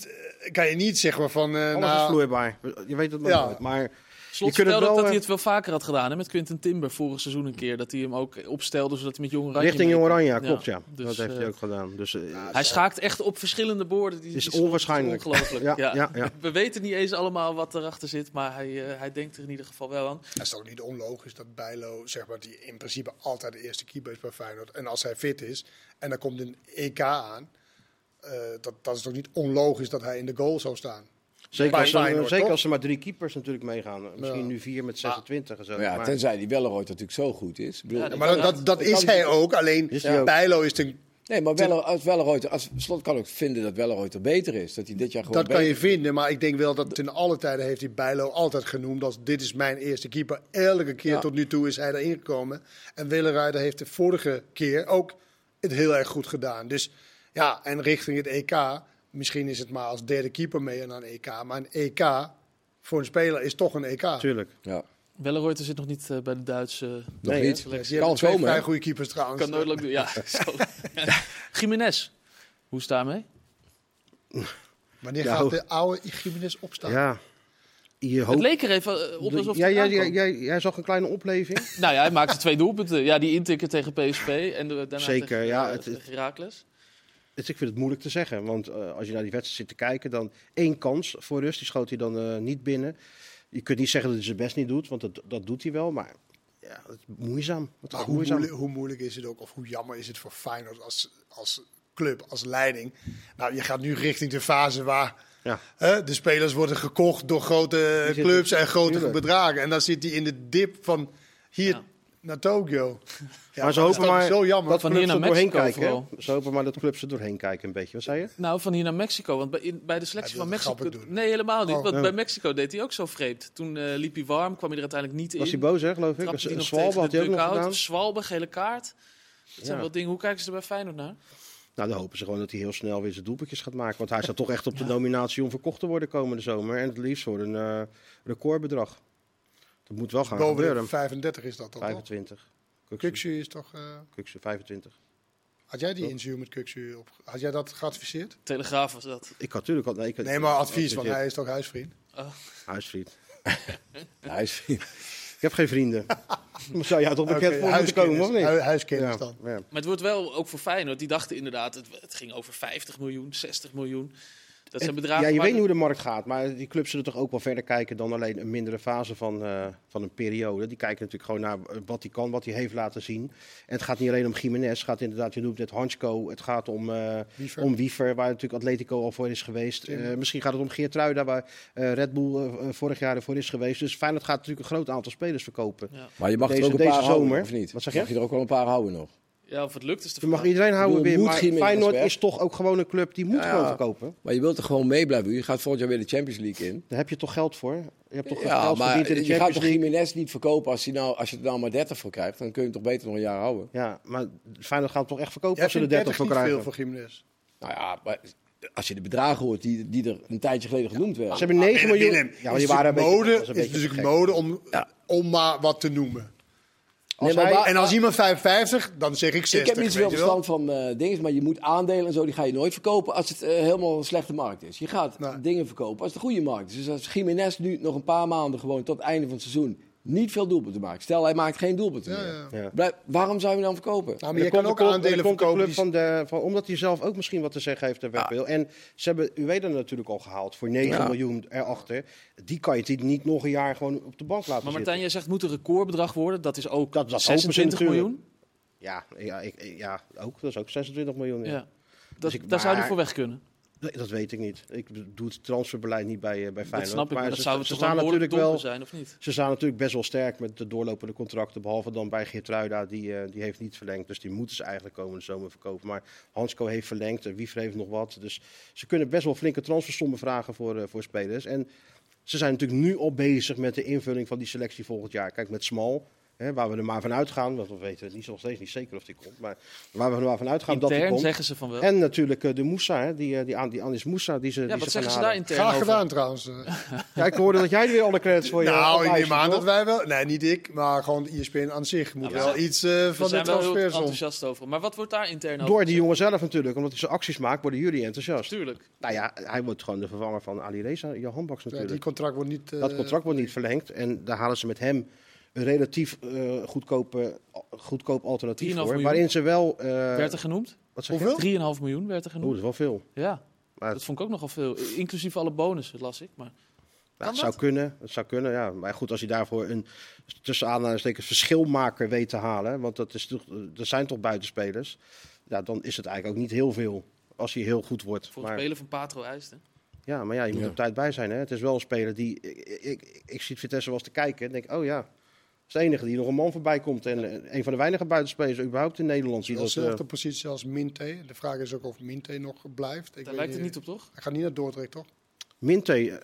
je niet zeg maar van... Alles is vloeibaar. Je weet het nog Ja. nooit. Maar Slot je kunt het vertelde ook wel, dat hij het wel vaker had gedaan hè, met Quinten Timber vorig seizoen een keer. Dat hij hem ook opstelde zodat hij met Jong Oranje... richting mee Jong kon. Oranje, ja, klopt ja. Dus, Dat heeft hij ook gedaan. Dus, Hij schaakt echt op verschillende borden. Die is Slot onwaarschijnlijk. Ongelooflijk. Ja. We weten niet eens allemaal wat erachter zit, maar hij denkt er in ieder geval wel aan. Het is ook niet onlogisch dat Bijlo, zeg maar, die in principe altijd de eerste keeper is bij Feyenoord. En als hij fit is en er komt een EK aan, dat is toch niet onlogisch dat hij in de goal zou staan. Zeker, Bij Feyenoord, toch? als er maar 3 keepers natuurlijk meegaan. Misschien Ja. nu 4 met 26 en zo. Ja, Maar- tenzij die Welleroy natuurlijk zo goed is. Ik bedoel, Ja, Ja, maar dat is hij ook, alleen Is hij ook. Bijlo is ten... nee, maar als Slot kan ook vinden dat Welleroy er beter is. Dat hij dit jaar gewoon Dat kan je beter- vinden, maar ik denk wel dat ten alle tijden heeft hij Bijlo altijd genoemd als dit is mijn eerste keeper. Elke keer Ja. tot nu toe is hij erin gekomen. En Welleroy heeft de vorige keer ook het heel erg goed gedaan. Dus ja, en richting het EK, misschien is het maar als derde keeper mee naar een EK. Maar een EK voor een speler is toch een EK. Tuurlijk. Ja, Welleroy zit nog niet bij de Duitse... nog Nee, niet. Die Kan hebben twee komen, vrij hè? goede keepers trouwens. Kan nooit lang doen. Ja, zo. Jiménez, hoe is het daarmee? Wanneer Ja, gaat de oude Gimenez opstaan? Ja. Je Het hoopt... leek er even op alsof Ja, het eraan kwam. jij zag een kleine opleving. Nou ja, hij maakte 2 doelpunten. Ja, die intikken tegen PSV en daarna Zeker, tegen, ja, tegen Heracles. Dus ik vind het moeilijk te zeggen. Want als je naar die wedstrijd zit te kijken, dan 1 kans voor rust. Die schoot hij dan niet binnen. Je kunt niet zeggen dat hij zijn best niet doet, want dat doet hij wel. Maar ja, het is moeizaam. Het Maar gaat moeizaam. hoe moeilijk is het ook, of hoe jammer is het voor Feyenoord als club, als leiding? Nou, je gaat nu richting de fase waar Ja. de spelers worden gekocht door grote zitten- clubs en grote tuurlijk. bedragen. En dan zit hij in de dip van hier Ja. naar Tokio. Ja, Maar ze dat is hopen toch maar zo jammer. dat Van clubs hier er naar doorheen Mexico kijken. vooral. Hè? Ze hopen maar dat clubs er doorheen kijken een beetje. Wat zei je? Nou, van hier naar Mexico. Want bij de selectie Hij van wil het Mexico... grappig doen. Nee, helemaal niet. Oh. Want Ja. bij Mexico deed hij ook zo vreemd. Toen liep hij warm, kwam hij er uiteindelijk niet Was in. hij boos, hè, geloof ik? Trapte hij Een nog Swalbe tegen had de hij ook nog dugout. gedaan. Swalbe, gele kaart. Dat zijn Ja. wel dingen. Hoe kijken ze er bij Feyenoord naar? Nou, dan hopen ze gewoon dat hij heel snel weer zijn doelpuntjes gaat maken. Want hij staat toch echt op de nominatie om verkocht te worden komende zomer. En het liefst voor een recordbedrag. Dat moet wel gaan Boven de gebeuren. 35 is dat dan toch? 25. Kuksu is toch... Kuksu 25. had jij die interview met Kuksu op? Had jij dat geadviseerd? Telegraaf was dat. Ik had natuurlijk al... Nee, maar advies, want hij is toch huisvriend? Huisvriend. Hij is... Ik heb geen vrienden. Maar zou jij toch bekend voor moeten komen, of niet? Huiskennis Ja, dan. ja. Maar het wordt wel ook voor Feyenoord. Die dachten inderdaad, het ging over 50 miljoen, 60 miljoen. Dat zijn bedragen... Ja, je waar weet niet de- hoe de markt gaat, maar die clubs zullen toch ook wel verder kijken dan alleen een mindere fase van een periode. Die kijken natuurlijk gewoon naar wat hij kan, wat hij heeft laten zien. En het gaat niet alleen om Jiménez, het gaat inderdaad, je noemt net Hansko, het gaat om Wiever, waar natuurlijk Atletico al voor is geweest. Misschien gaat het om Geertruida, waar Red Bull vorig jaar ervoor is geweest. Dus Feyenoord gaat natuurlijk een groot aantal spelers verkopen. Ja. Maar je mag er Deze- ook een deze paar houden, zomer. of niet? Wat zeg je? Mag je er ook wel een paar houden nog? Ja, of het lukt is de Je mag vraag. iedereen houden bedoel, weer, moet maar Gimenez Feyenoord weg? is toch ook gewoon een club die moet Ja, gewoon verkopen. Maar je wilt er gewoon mee blijven. Je gaat volgend jaar weer de Champions League in. Daar heb je toch geld voor? Je hebt toch Ja, geld maar verdiend in de je gaat Champions toch League? Jiménez niet verkopen als je er nou maar 30 voor krijgt. Dan kun je hem toch beter nog een jaar houden. Ja, maar Feyenoord gaat hem toch echt verkopen Jij als ze er vindt 30 voor 30 niet krijgen. veel voor Jiménez. Nou ja, maar als je de bedragen hoort die er een tijdje geleden genoemd werden. Ze hebben 9 miljoen. Willem, Ja, maar is die waren een beetje, mode, dat was een is beetje dus gek. mode om maar wat te noemen. Als Nee, maar hij- waar- En als iemand 55, dan zeg ik 60. Ik heb niet zoveel weet je wel. verstand van dingen, maar je moet aandelen en zo, die ga je nooit verkopen als het helemaal een slechte markt is. Je gaat Nee. dingen verkopen als het een goede markt is. Dus als Jiménez nu nog een paar maanden gewoon tot het einde van het seizoen niet veel doelpunten maakt. Stel, hij maakt geen doelpunten meer. Ja. Waarom zou je dan verkopen? Nou, maar Er je kan komt ook een club- aandelen er komt een verkopen. club van omdat hij zelf ook misschien wat te zeggen heeft en weg wil. En ze hebben Ueda natuurlijk al gehaald voor 9 Ja. miljoen erachter. Die kan je niet nog een jaar gewoon op de bank laten Maar zitten. Martijn, jij zegt het moet een recordbedrag worden. Dat is ook Dat hopen ze 26 natuurlijk. miljoen. Ja, ook. Dat is ook 26 miljoen. Ja. Ja. Dus ik- Daar zou hij maar- voor weg kunnen. Nee, dat weet ik niet. Ik doe het transferbeleid niet bij Feyenoord. Dat snap ik, maar dat ze, zou het ze toch staan wel natuurlijk behoorlijk wel. domper zijn, of niet? Ze staan natuurlijk best wel sterk met de doorlopende contracten. Behalve dan bij Geertruida, die heeft niet verlengd. Dus die moeten ze eigenlijk komende zomer verkopen. Maar Hansko heeft verlengd, Wiever heeft nog wat. Dus ze kunnen best wel flinke transfersommen vragen voor spelers. En ze zijn natuurlijk nu al bezig met de invulling van die selectie volgend jaar. Kijk, met Smal, waar we er maar van uitgaan. Want we weten het nog steeds niet zeker of die komt. Maar waar we er maar van uitgaan dat die Intern komt. zeggen ze van wel. En natuurlijk de Moussa, die Anis Moussa. Die Ja, wat gaan zeggen ze halen. daar intern Graag over? gedaan trouwens. Ja, ik hoorde dat jij er weer alle credits voor je Nou, ik opeist, neem aan toch? dat wij wel... Nee, niet ik, maar gewoon ESPN aan zich. Moet Ja, wel we iets We van de zijn wel heel transfers om. enthousiast over. Maar wat wordt daar intern over? Door die jongen zelf natuurlijk, omdat hij zijn acties maakt, worden jullie enthousiast. Tuurlijk. Nou ja, hij wordt gewoon de vervanger van Ali Reza, Johan Baks Ja, natuurlijk. die contract wordt niet... Dat contract wordt niet verlengd en daar halen ze met hem een relatief goedkoop alternatief 3,5 voor. miljoen. Waarin ze wel... Werd er genoemd? wat zeg je? Hoeveel? 3,5 miljoen werd er Oeh, genoemd. dat is wel veel. Ja, Maar dat vond ik ook nogal veel. Inclusief alle bonussen, las ik. Maar het zou kunnen, ja. Maar goed, als je daarvoor een tussen aanhalingstekens verschilmaker weet te halen, want dat zijn toch buitenspelers, ja, dan is het eigenlijk ook niet heel veel als hij heel goed wordt. voor het Maar, spelen van Patro eist. Hè? ja, maar ja, je moet Ja. op tijd bij zijn. Hè? Het is wel een speler die... Ik zie Vitesse wel eens te kijken en denk, oh ja, dat is de enige die nog een man voorbij komt. En een van de weinige buitenspelers überhaupt in Nederland. Die Wel dat, dezelfde positie als Minte. De vraag is ook of Minte nog blijft. Ik Daar weet lijkt het niet op, toch? Hij gaat niet naar Dordrecht, toch? Minte,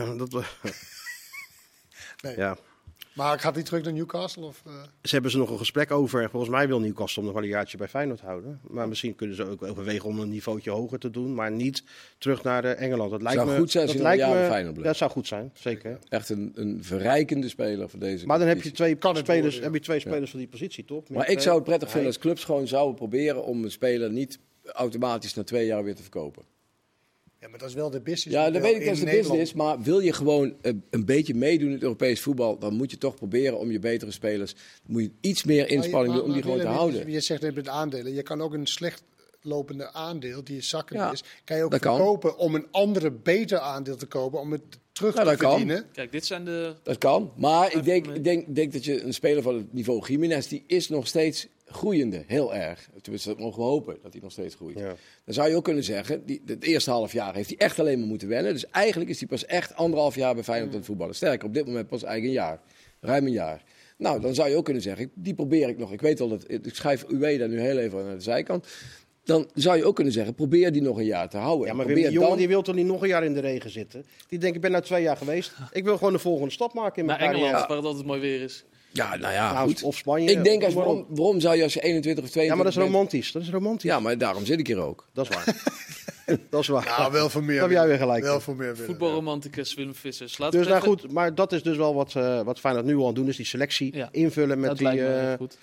Nee. ja. Maar gaat hij terug naar Newcastle? Of, Ze hebben ze nog een gesprek over. En volgens mij wil Newcastle hem nog wel een jaartje bij Feyenoord houden. Maar misschien kunnen ze ook overwegen om een niveautje hoger te doen. Maar niet terug naar Engeland. Dat lijkt Zou me, goed zijn als dat hij nog lijkt een jaar me- bij Feyenoord blijft. Dat zou goed zijn, zeker. Echt een verrijkende speler voor deze Maar dan heb je competitie. twee Kan het spelers, worden, ja. heb je twee spelers van die positie, toch? Maar ik zou het prettig vinden als clubs gewoon zouden proberen om een speler niet automatisch na 2 jaar weer te verkopen. ja, maar dat is wel de business. Ja, dat weet ik, in dat is de Nederland. business. Maar wil je gewoon een beetje meedoen in het Europees voetbal, dan moet je toch proberen om je betere spelers, moet je iets meer inspanning doen om die gewoon te houden. Je zegt net met aandelen. Je kan ook een slecht lopende aandeel, die zakkend Ja, is, kan je ook dat kan. verkopen om een andere beter aandeel te kopen, om het terug Ja, te dat kan. verdienen. Kijk, dit zijn de... Dat kan. Maar ik Even denk dat je een speler van het niveau Jiménez, die is nog steeds groeiende. Heel erg. Tenminste, dat mogen we hopen dat hij nog steeds groeit. Ja. Dan zou je ook kunnen zeggen, het eerste half jaar heeft hij echt alleen maar moeten wennen. Dus eigenlijk is hij pas echt 1,5 jaar bij Feyenoord aan het voetballen. Sterker, op dit moment pas eigenlijk een jaar. Ruim een jaar. Nou, dan zou je ook kunnen zeggen, die probeer ik nog. Ik weet wel dat, ik schrijf Ueda nu heel even aan de zijkant. Dan zou je ook kunnen zeggen, probeer die nog een jaar te houden. Ja, En maar probeer die jongen dan- die wil toch niet nog een jaar in de regen zitten? Die denkt, ik ben nou 2 jaar geweest. Ik wil gewoon de volgende stap maken in Naar mijn Engeland, carrière. waar het altijd mooi weer is. Ja, nou ja, Nou, goed. of Spanje. Ik denk, waarom? waarom zou je als je 21 of 22 Ja, maar dat is bent- romantisch. Dat is romantisch. Ja, maar daarom zit ik hier ook. Dat is waar. Dat is waar. Nou, wel voor meer. Daar heb jij weer gelijk Wel in. voor meer. willen, Voetbalromanticus Willem Vissers. Laten Dus we nou even- goed, maar dat is dus wel wat Feyenoord nu al aan het doen is, die selectie Ja, invullen met dat die, lijkt me heel goed.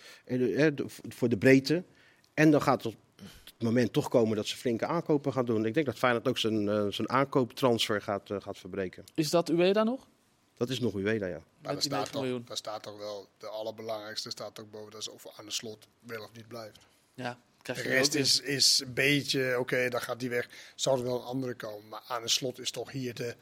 voor de breedte. En dan gaat het moment toch komen dat ze flinke aankopen gaan doen. Ik denk dat Feyenoord ook zijn aankooptransfer gaat verbreken. Is dat Ueda nog? Dat is nog Ueda, ja. Maar Met daar die staat, 9 miljoen. daar staat toch wel de allerbelangrijkste staat ook boven. Dat is of aan de slot wel of niet blijft. Ja, krijg De je rest ook weer. is een beetje, oké, dan gaat die weg. Zou er wel een andere komen. Maar aan de slot is toch hier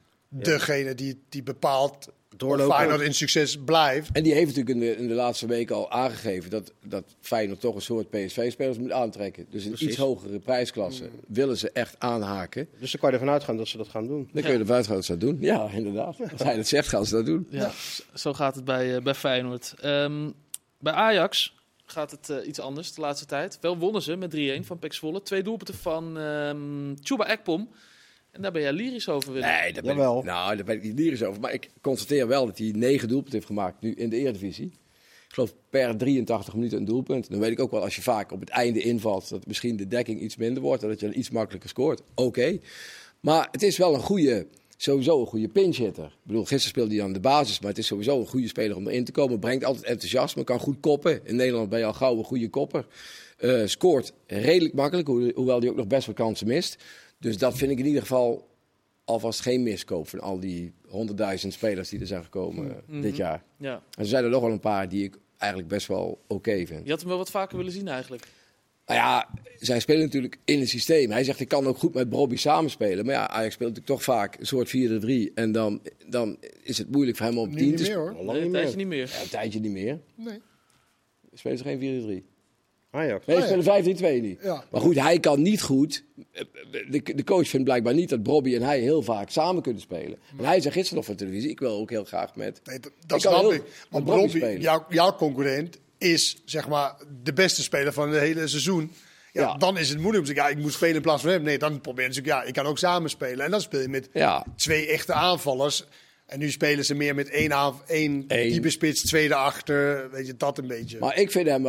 degene die bepaalt of Doorlopen. Feyenoord in succes blijft. En die heeft natuurlijk in de laatste weken al aangegeven dat Feyenoord toch een soort PSV-spelers moet aantrekken. Dus een Precies. iets hogere prijsklasse willen ze echt aanhaken. Dus dan kan je ervan uitgaan dat ze dat gaan doen. Dan kun je ervan uitgaan dat ze dat doen. Ja, inderdaad. Als hij dat zegt, gaan ze dat doen. Ja, zo gaat het bij Feyenoord. Bij Ajax gaat het iets anders de laatste tijd. Wel wonnen ze met 3-1 van PEC Zwolle. 2 doelpunten van Chuba Ekpom. En daar ben jij lyrisch over, Willem. Nee, daar ben ik niet lyrisch over. Maar ik constateer wel dat hij 9 doelpunten heeft gemaakt nu in de Eredivisie. Ik geloof per 83 minuten een doelpunt. Dan weet ik ook wel, als je vaak op het einde invalt, dat misschien de dekking iets minder wordt. En dat je dan iets makkelijker scoort. Oké. Maar het is wel sowieso een goede pinch-hitter. Ik bedoel, gisteren speelde hij dan de basis, maar het is sowieso een goede speler om erin te komen. Brengt altijd enthousiasme, kan goed koppen. In Nederland ben je al gauw een goede kopper. Scoort redelijk makkelijk, hoewel hij ook nog best wel kansen mist. Dus dat vind ik in ieder geval alvast geen miskoop van al die 100.000 spelers die er zijn gekomen dit jaar. Ja. En er zijn er nog wel een paar die ik eigenlijk best wel oké vind. Je had hem wel wat vaker willen zien eigenlijk. Nou ja, zij spelen natuurlijk in het systeem. Hij zegt, ik kan ook goed met Brobby samenspelen. Maar ja, Ajax speelt natuurlijk toch vaak een soort 4-3. En dan is het moeilijk voor hem om 10 te spelen. Al lang Nee, een niet tijdje meer. niet meer. Ja, een tijdje niet meer. Nee. Spelen ze geen 4-3? Ajax. Nee, ze ja. spelen 5-3-2 niet. Ja. Maar goed, hij kan niet goed. De coach vindt blijkbaar niet dat Brobby en hij heel vaak samen kunnen spelen. En hij zei gisteren nog van televisie, ik wil ook heel graag met... Nee, dat Ik kan snap heel ik. Want met Brobby Brobby, spelen. jouw concurrent, is zeg maar de beste speler van het hele seizoen. Ja, dan is het moeilijk om te zeggen, ik moet spelen in plaats van hem. Nee, dan probeer je natuurlijk, ik kan ook samen spelen. En dan speel je met Ja, 2 echte aanvallers. En nu spelen ze meer met één diepe spits, 2 erachter. Weet je, dat een beetje. maar ik vind hem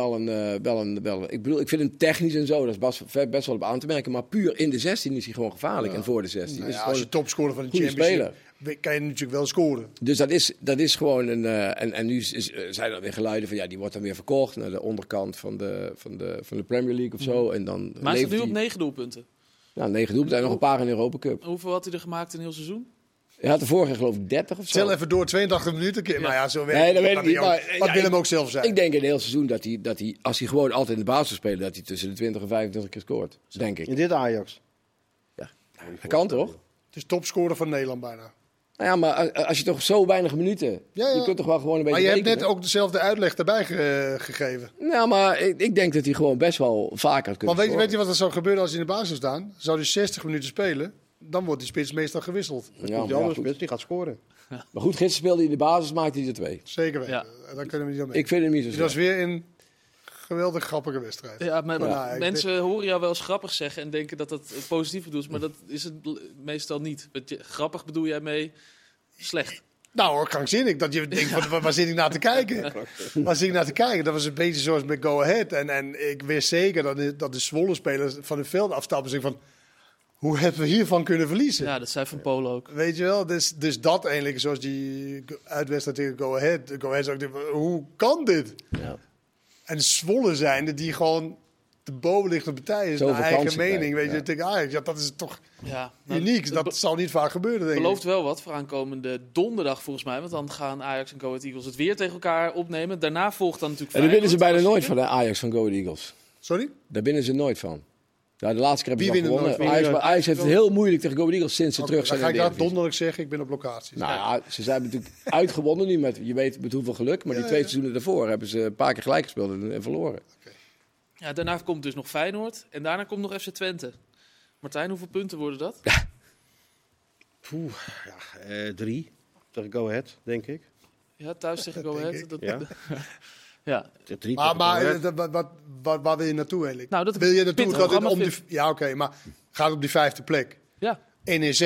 ik bedoel, ik vind hem technisch en zo, dat is best wel op aan te merken. Maar puur in de 16 is hij gewoon gevaarlijk. En voor de 16 Nou is ja, het als je gewoon... topscorer van de goede Championship kan je natuurlijk wel scoren. Dus dat is gewoon een... en nu zijn er weer geluiden van, ja, die wordt dan weer verkocht naar de onderkant van de Premier League of zo. En dan Maar hij staat nu levert op hij... 9 doelpunten. Nou, 9 doelpunten en nog een paar in de Europa Cup. Hoeveel had hij er gemaakt in een heel seizoen? Hij had de vorige geloof ik 30 of zo. Tel even door 82 minuten. Ja. Maar ja, zo Nee, werkt dat weet ik kan niet, ook. maar, Wat ja, wil hem ook zelf zijn. Ik denk in het hele seizoen dat hij, als hij gewoon altijd in de basis speelt, dat hij tussen de 20 en 25 keer scoort. Denk ik. In dit Ajax. Dat kan toch? Het is topscorer van Nederland bijna. Nou ja, maar als je toch zo weinig minuten... Ja. Je kunt toch wel gewoon een beetje Maar je hebt rekenen? net ook dezelfde uitleg daarbij gegeven. Nou, maar ik denk dat hij gewoon best wel vaker had kunnen Want weet scoren. je wat er zou gebeuren als hij in de basis zou staan? Zou hij 60 minuten spelen, dan wordt die spits meestal gewisseld. Ja, Die maar, andere goed. spits die gaat scoren. Maar goed, gisteren speelde hij in de basis, maakte hij er 2. Zeker weten. Ja. Daar kunnen we niet aan mee. Ik vind hem niet zo Het was slecht. weer een geweldig grappige wedstrijd. Ja, maar Ja. mensen horen jou wel eens grappig zeggen en denken dat het positief bedoelt, maar dat is het meestal niet. Grappig bedoel jij mee slecht. Nou hoor, krankzinnig. Dat je denkt, waar zit ik naar te kijken? Waar zit ik naar te kijken? Dat was een beetje zoals met Go Ahead. En ik wist zeker dat de Zwolle spelers van het veld afstappen en zeggen van... Hoe hebben we hiervan kunnen verliezen? Ja, dat zei Van Polen ook. Weet je wel? Dus dat eigenlijk, zoals die uitwedstrijd tegen Go Ahead. Go Ahead zou ik denken, hoe kan dit? Ja. En Zwolle zijnde die gewoon de bovenliggende partij is. Zoveel Naar eigen kansen mening. krijgt, Weet je, ja. tegen Ajax. Ja, dat is toch Ja, uniek. het Dat zal niet vaak gebeuren, denk ik. belooft wel wat voor aankomende donderdag volgens mij. Want dan gaan Ajax en Go Ahead Eagles het weer tegen elkaar opnemen. Daarna volgt dan natuurlijk En daar winnen ze bijna Feyenoord. nooit van de Ajax van Go Ahead Eagles. Sorry? Daar winnen ze nooit van. Ja, de laatste keer hebben Wie ze wel winnen gewonnen. nooit van? Ajax heeft het heel moeilijk tegen Go Ahead Eagles sinds ze Oké, terug dan zijn ga in ik de dat Eredivisie. donderdag zeggen. Ik ben op locatie. Nou ja, ze zijn natuurlijk uitgewonnen nu met, je weet met hoeveel geluk. Maar die 2 seizoenen daarvoor hebben ze een paar keer gelijk gespeeld en verloren. Ja, daarna komt dus nog Feyenoord. En daarna komt nog FC Twente. Martijn, hoeveel punten worden dat? 3 tegen Go Ahead, denk ik. Ja, thuis tegen Go denk Ahead. ik. Dat, Ja. ja. 3 tegen Maar, Go Ahead. waar wil je naartoe eigenlijk? Nou, dat wil je naartoe pittig dat het programma om die... Ja, oké, maar gaat op die 5e plek. Ja. NEC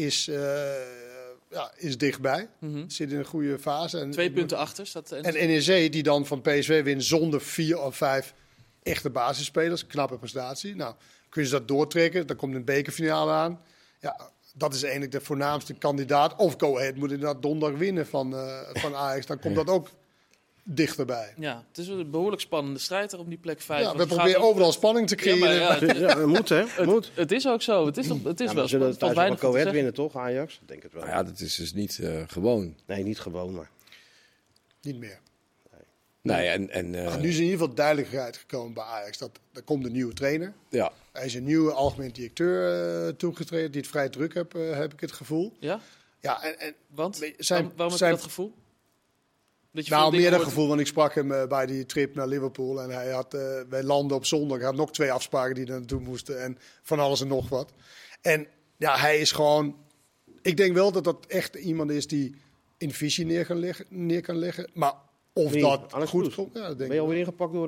is dichtbij. Zit in een goede fase. En, 2 punten achter staat de En NEC die dan van PSV wint zonder 4 of 5 echte basisspelers. Knappe prestatie. Nou, kun je dat doortrekken. Dan komt een bekerfinale aan. Ja, dat is eigenlijk de voornaamste kandidaat. Of Go Ahead moet inderdaad donderdag winnen van Ajax. Dan komt dat ook dichterbij. Ja, het is een behoorlijk spannende strijd er op die plek 5. Ja, we proberen overal spanning te Ja, creëren. maar ja, Ja, dat moet, hè? Moet. het is ook zo. Het is wel Maar spannend. zullen Valt thuis wel weinig Go van te Ahead zeggen. winnen, toch, Ajax? Ik denk het wel. Nou ja, dat is dus niet gewoon. Nee, niet gewoon, maar... Niet meer. Nee, en Nu is in ieder geval duidelijkheid gekomen bij Ajax. Er komt een nieuwe trainer. ja. Hij is een nieuwe algemeen directeur toegetreden. Die het vrij druk heb ik het gevoel. Ja? Ja, en Want? Zijn- Waarom heb je zijn- dat gevoel? Dat je nou, veel dingen meer dat hoort- gevoel, want ik sprak hem bij die trip naar Liverpool. En hij had, wij landen op zondag. Hij had nog 2 afspraken die er naartoe moesten. En van alles en nog wat. En ja, hij is gewoon... Ik denk wel dat dat echt iemand is die een visie neer kan leggen. Maar of Wie? dat Alex goed Kroes? komt, ja, dat denk Ben ik je alweer wel. ingepakt door hem?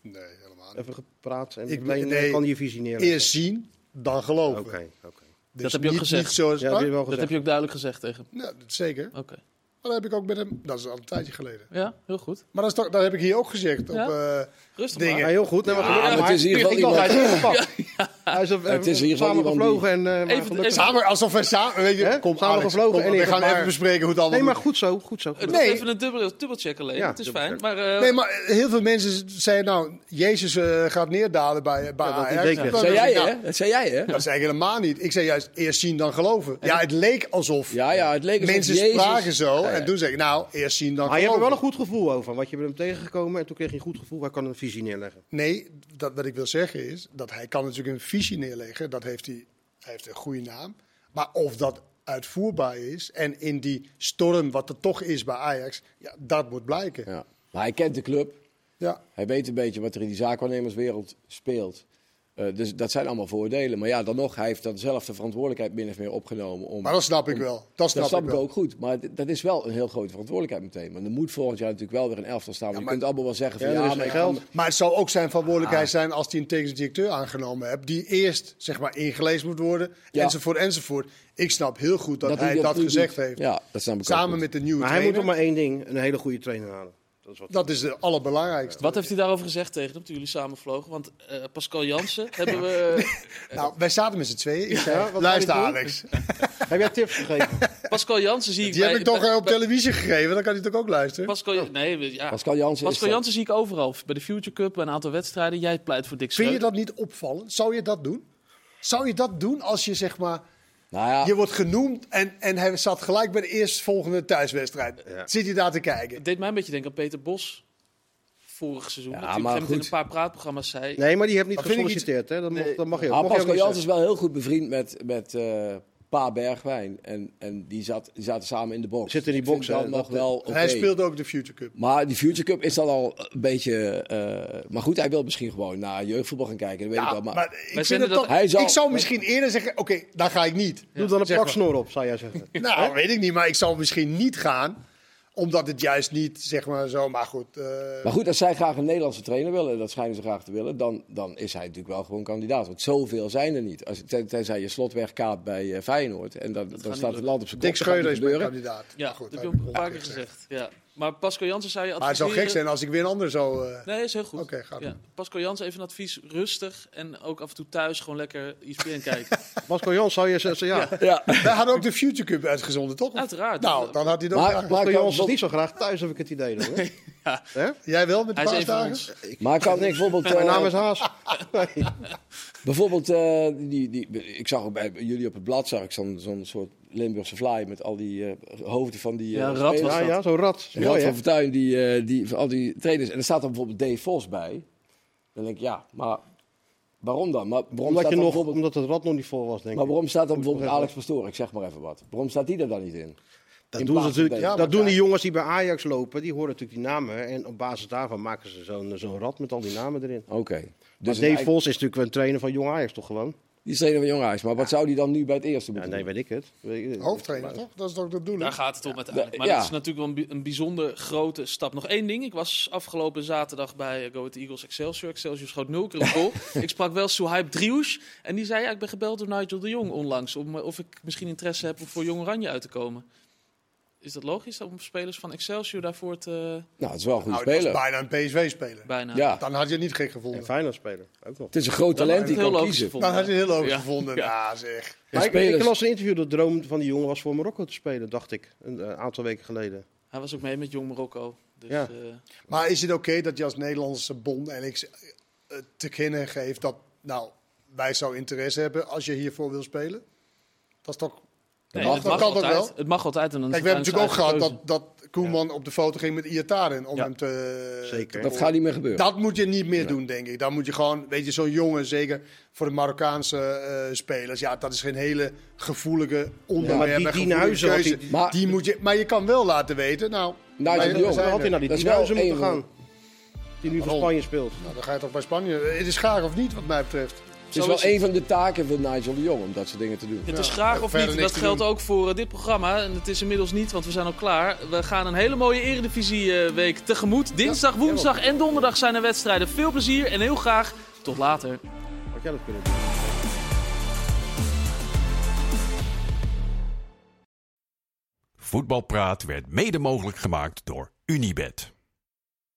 Nee, helemaal niet. Even gepraat en Ik- meteen nee, kan je visie neerleggen. Eerst zien, dan geloven. Oké. Dus Dat heb je ook niet- gezegd. Niet zoals, Ja, heb je wel Dat gezegd. heb je ook duidelijk gezegd tegen hem. Ja, zeker. Oké. Maar dat heb ik ook met hem. Dat is al een tijdje geleden. Ja, heel goed. Maar dat heb ik hier ook gezegd. Ja? Op, Rustig Dingen. Ja, maar. heel goed. Nee, maar gelukkig. maar het is in ieder geval ik dacht, hij is iemand- ingepakt. Hij is Het is in ieder geval samen iemand gevlogen en maar Even- gelukkig- samen, alsof we samen. Weet je, Hè? kom, Samen Alex, gevlogen kom, en in we gaan gebaar. even bespreken hoe het allemaal Nee, maar moet. goed zo. Het Nee. was even een dubbelcheck alleen. Ja, het is fijn. dubbelcheck. Maar, Nee, maar heel veel mensen zeiden nou, Jezus gaat neerdalen bij dat Ajax. idee kreeg. Dan Zei dacht ik, jij, nou, hè? Dat zei jij, hè? Dat zei ik helemaal niet. Ik zei juist eerst zien dan geloven. Ja, het leek alsof Ja, het leek alsof mensen Jezus... spraken zo. Ja. En toen zei ik nou, eerst zien dan Maar je hebt geloven. er wel een goed gevoel over. Want je bent hem tegengekomen en toen kreeg je een goed gevoel. Hij kan een visie neerleggen. Nee, wat ik wil zeggen is dat hij kan natuurlijk een visie neerleggen. Dat heeft hij heeft een goede naam. Maar of dat uitvoerbaar is en in die storm wat er toch is bij Ajax, ja, dat moet blijken. Ja. Maar hij kent de club. Ja. Hij weet een beetje wat er in die zaakwaarnemerswereld speelt. Dus dat zijn allemaal voordelen. Maar ja, dan nog, hij heeft dan zelf de verantwoordelijkheid min of meer opgenomen. Om, Maar dat snap ik wel. Dat snap, dat snap ik ik wel. ook goed. Maar dat is wel een heel grote verantwoordelijkheid meteen. Want er moet volgend jaar natuurlijk wel weer een elftal staan. Want je maar- kunt allemaal wel zeggen van Ja, er ja, is maar geen ik geld. kan- Maar het zou ook zijn verantwoordelijkheid zijn als hij een technisch directeur aangenomen hebt. Die eerst zeg maar ingelezen moet worden. Ja. Enzovoort. Ik snap heel goed dat hij hij dat nu gezegd doet. heeft. Ja, dat snap ik ook Samen goed. met de nieuwe Maar hij moet trainer. er maar één ding. Een hele goede trainer halen. Dat is wat. Dat is het allerbelangrijkste. wat heeft hij daarover gezegd tegen hem toen jullie samen vlogen? Want Pascal Jansen hebben we... Nou, wij zaten met z'n tweeën. Ik zei, wat luister wou je Alex. Heb jij tips gegeven? Pascal Jansen zie ik Die heb bij- ik toch bij- op televisie gegeven. Dan kan hij toch ook luisteren. Pascal Jansen is Jansen zie ik overal. Bij de Future Cup, bij een aantal wedstrijden. Jij pleit voor Dick Vind je Schreuder. dat niet opvallend? Zou je dat doen? Zou je dat doen als je zeg maar... Nou ja, Je wordt genoemd en hij zat gelijk bij de eerstvolgende thuiswedstrijd. Zit hij daar te kijken? Het deed mij een beetje denken aan Peter Bos. Vorig seizoen. Ja, dat hij op een maar gegeven moment in goed. een paar praatprogramma's zei... Nee, maar die heeft niet Dat vind ik gesolliciteerd. Hè? Dat mag je ook. Ah, Mag je ook Pascal niet Jansen is zeggen. wel heel goed bevriend met Pa Bergwijn. En die zaten samen in de box. Zit in die Ik vind box, dat hè, nog dat- wel oké. Hij speelt ook de Future Cup. Maar die Future Cup is dan al een beetje... maar goed, hij wil misschien gewoon naar jeugdvoetbal gaan kijken. Dat weet ik Ja, wel. Maar, maar ik, vind zenden het dat- toch, Hij zal- ik zou misschien eerder zeggen, oké, dan ga ik niet. Doe dan een Zeg plaksnor op, zou jij zeggen. Nou, weet ik niet, maar ik zou misschien niet gaan. Omdat het juist niet, zeg maar zo, maar goed. Maar goed, als zij graag een Nederlandse trainer willen, en dat schijnen ze graag te willen, dan is hij natuurlijk wel gewoon kandidaat. Want zoveel zijn er niet. Tenzij je Slot wegkaapt bij Feyenoord en dan staat niet het land op zijn kop. Dick Dat gaat Schreuder niet is mijn gebeuren. kandidaat. Ja, Maar goed, dat heb heb je ik een paar keer gezegd. Ja. Maar Pascal Jansen zou je Maar het adviseren... zou gek zijn als ik weer een ander zou... Nee, is heel goed. Oké, gaat ja. doen. Pascal Jansen, even een advies. Rustig en ook af en toe thuis gewoon lekker ESPN kijken. Pascal Jans zou je zeggen, ja. Ja. Wij hadden ook de Future Cup uitgezonden, toch? Uiteraard. Nou, dan had hij het ook Maar- graag. Pascal kan- Jans is niet zo graag thuis, heb ik het idee. Dan, hoor. Hè? Jij wel met de Hij is een van paasdagen? ons. Maar kan ik bijvoorbeeld... Mijn naam is Haas. Nee. Bijvoorbeeld, ik zag ook bij jullie op het blad zag ik zo'n soort Limburgse fly met al die hoofden van die Ja, rat spelers. was Ja, dat. ja, zo'n rat. Rad Mooi, van hè? Fortuyn, die al die trainers. En er staat dan bijvoorbeeld Dave Vos bij. Dan denk ik, ja, maar waarom dan? Maar waarom, Omdat, staat je dan nog, bijvoorbeeld, omdat het rad nog niet vol was, denk maar ik. waarom staat dan Moet bijvoorbeeld ik Alex Pastoor? Ik zeg maar even wat. Waarom staat die er dan niet in? Dat In doen, ze plaats van natuurlijk, Dave. Ja, dat maar doen die ja. jongens die bij Ajax lopen, die horen natuurlijk die namen. En op basis daarvan maken ze zo'n rad met al die namen erin. Oké. Dus Dus Dave Vos is natuurlijk wel een trainer van Jong Ajax, toch gewoon? die is trainer van Jong Ajax. Maar wat zou die dan nu bij het eerste Ja, moeten nee, doen? weet ik het. Hoofdtrainer, toch? Dat is toch de bedoeling? Daar gaat het om uiteindelijk. Maar Ja. dat is natuurlijk wel een bijzonder grote stap. Nog één ding. Ik was afgelopen zaterdag bij Go Ahead Eagles Excelsior. Excelsior schoot 0 keer een goal. Ik sprak wel Suhaib Drioes. En die zei, ja, ik ben gebeld door Nigel de Jong onlangs. Of ik misschien interesse heb om voor Jong Oranje uit te komen. Is dat logisch om spelers van Excelsior daarvoor te... Nou, het is wel een goede Nou, dat is speler. bijna een PSV-speler. Bijna. Ja, Dan had je het niet gek gevonden. En Feyenoord spelen, ook nog. het is een groot Dan talent had die ik het kan heel logisch kiezen. gevonden. Dan had je het heel logisch Ja. gevonden. Ja. Ja, zeg. En Maar ik spelers- las een interview, de droom van die jongen was voor Marokko te spelen, dacht ik. Een aantal weken geleden. Hij was ook mee met Jong Marokko. Dus, Ja. Maar is het oké dat je als Nederlandse bond en ik te kennen geeft dat, nou, wij zou interesse hebben als je hiervoor wil spelen? Dat is toch... nee, mag- het dat mag kan toch altijd. wel? Het mag altijd. En dan is Kijk, we hebben het natuurlijk ook gehad uiteindelijk dat Koeman op de foto ging met Iataren om Ja. hem te... Zeker. te Dat gaat niet meer gebeuren. Dat moet je niet meer doen, denk ik. Dan moet je gewoon, weet je, zo'n jongen, zeker voor de Marokkaanse spelers. Ja, dat is geen hele gevoelige onderwerp. maar die en gevoelige Dienhuizen had keuze. hij- Maar- Die moet je, maar je kan wel laten weten, nou, Nou, wij- de we Jong, zijn Dan had hij er. naar die Dat is wel Dienhuizen moeten één- gaan. Die nu voor Waarom? Spanje speelt. Nou, dan ga je toch bij Spanje. Het is graag of niet, wat mij betreft. Het is wel een van de taken van Nigel de Jong om dat soort dingen te doen. Het is graag of verder niet. niks Dat te geldt doen. ook voor dit programma. En het is inmiddels niet, want we zijn al klaar. We gaan een hele mooie Eredivisie-week tegemoet. Dinsdag, woensdag en donderdag zijn er wedstrijden. Veel plezier en heel graag tot later. Had jij dat kunnen doen? Voetbalpraat werd mede mogelijk gemaakt door Unibet.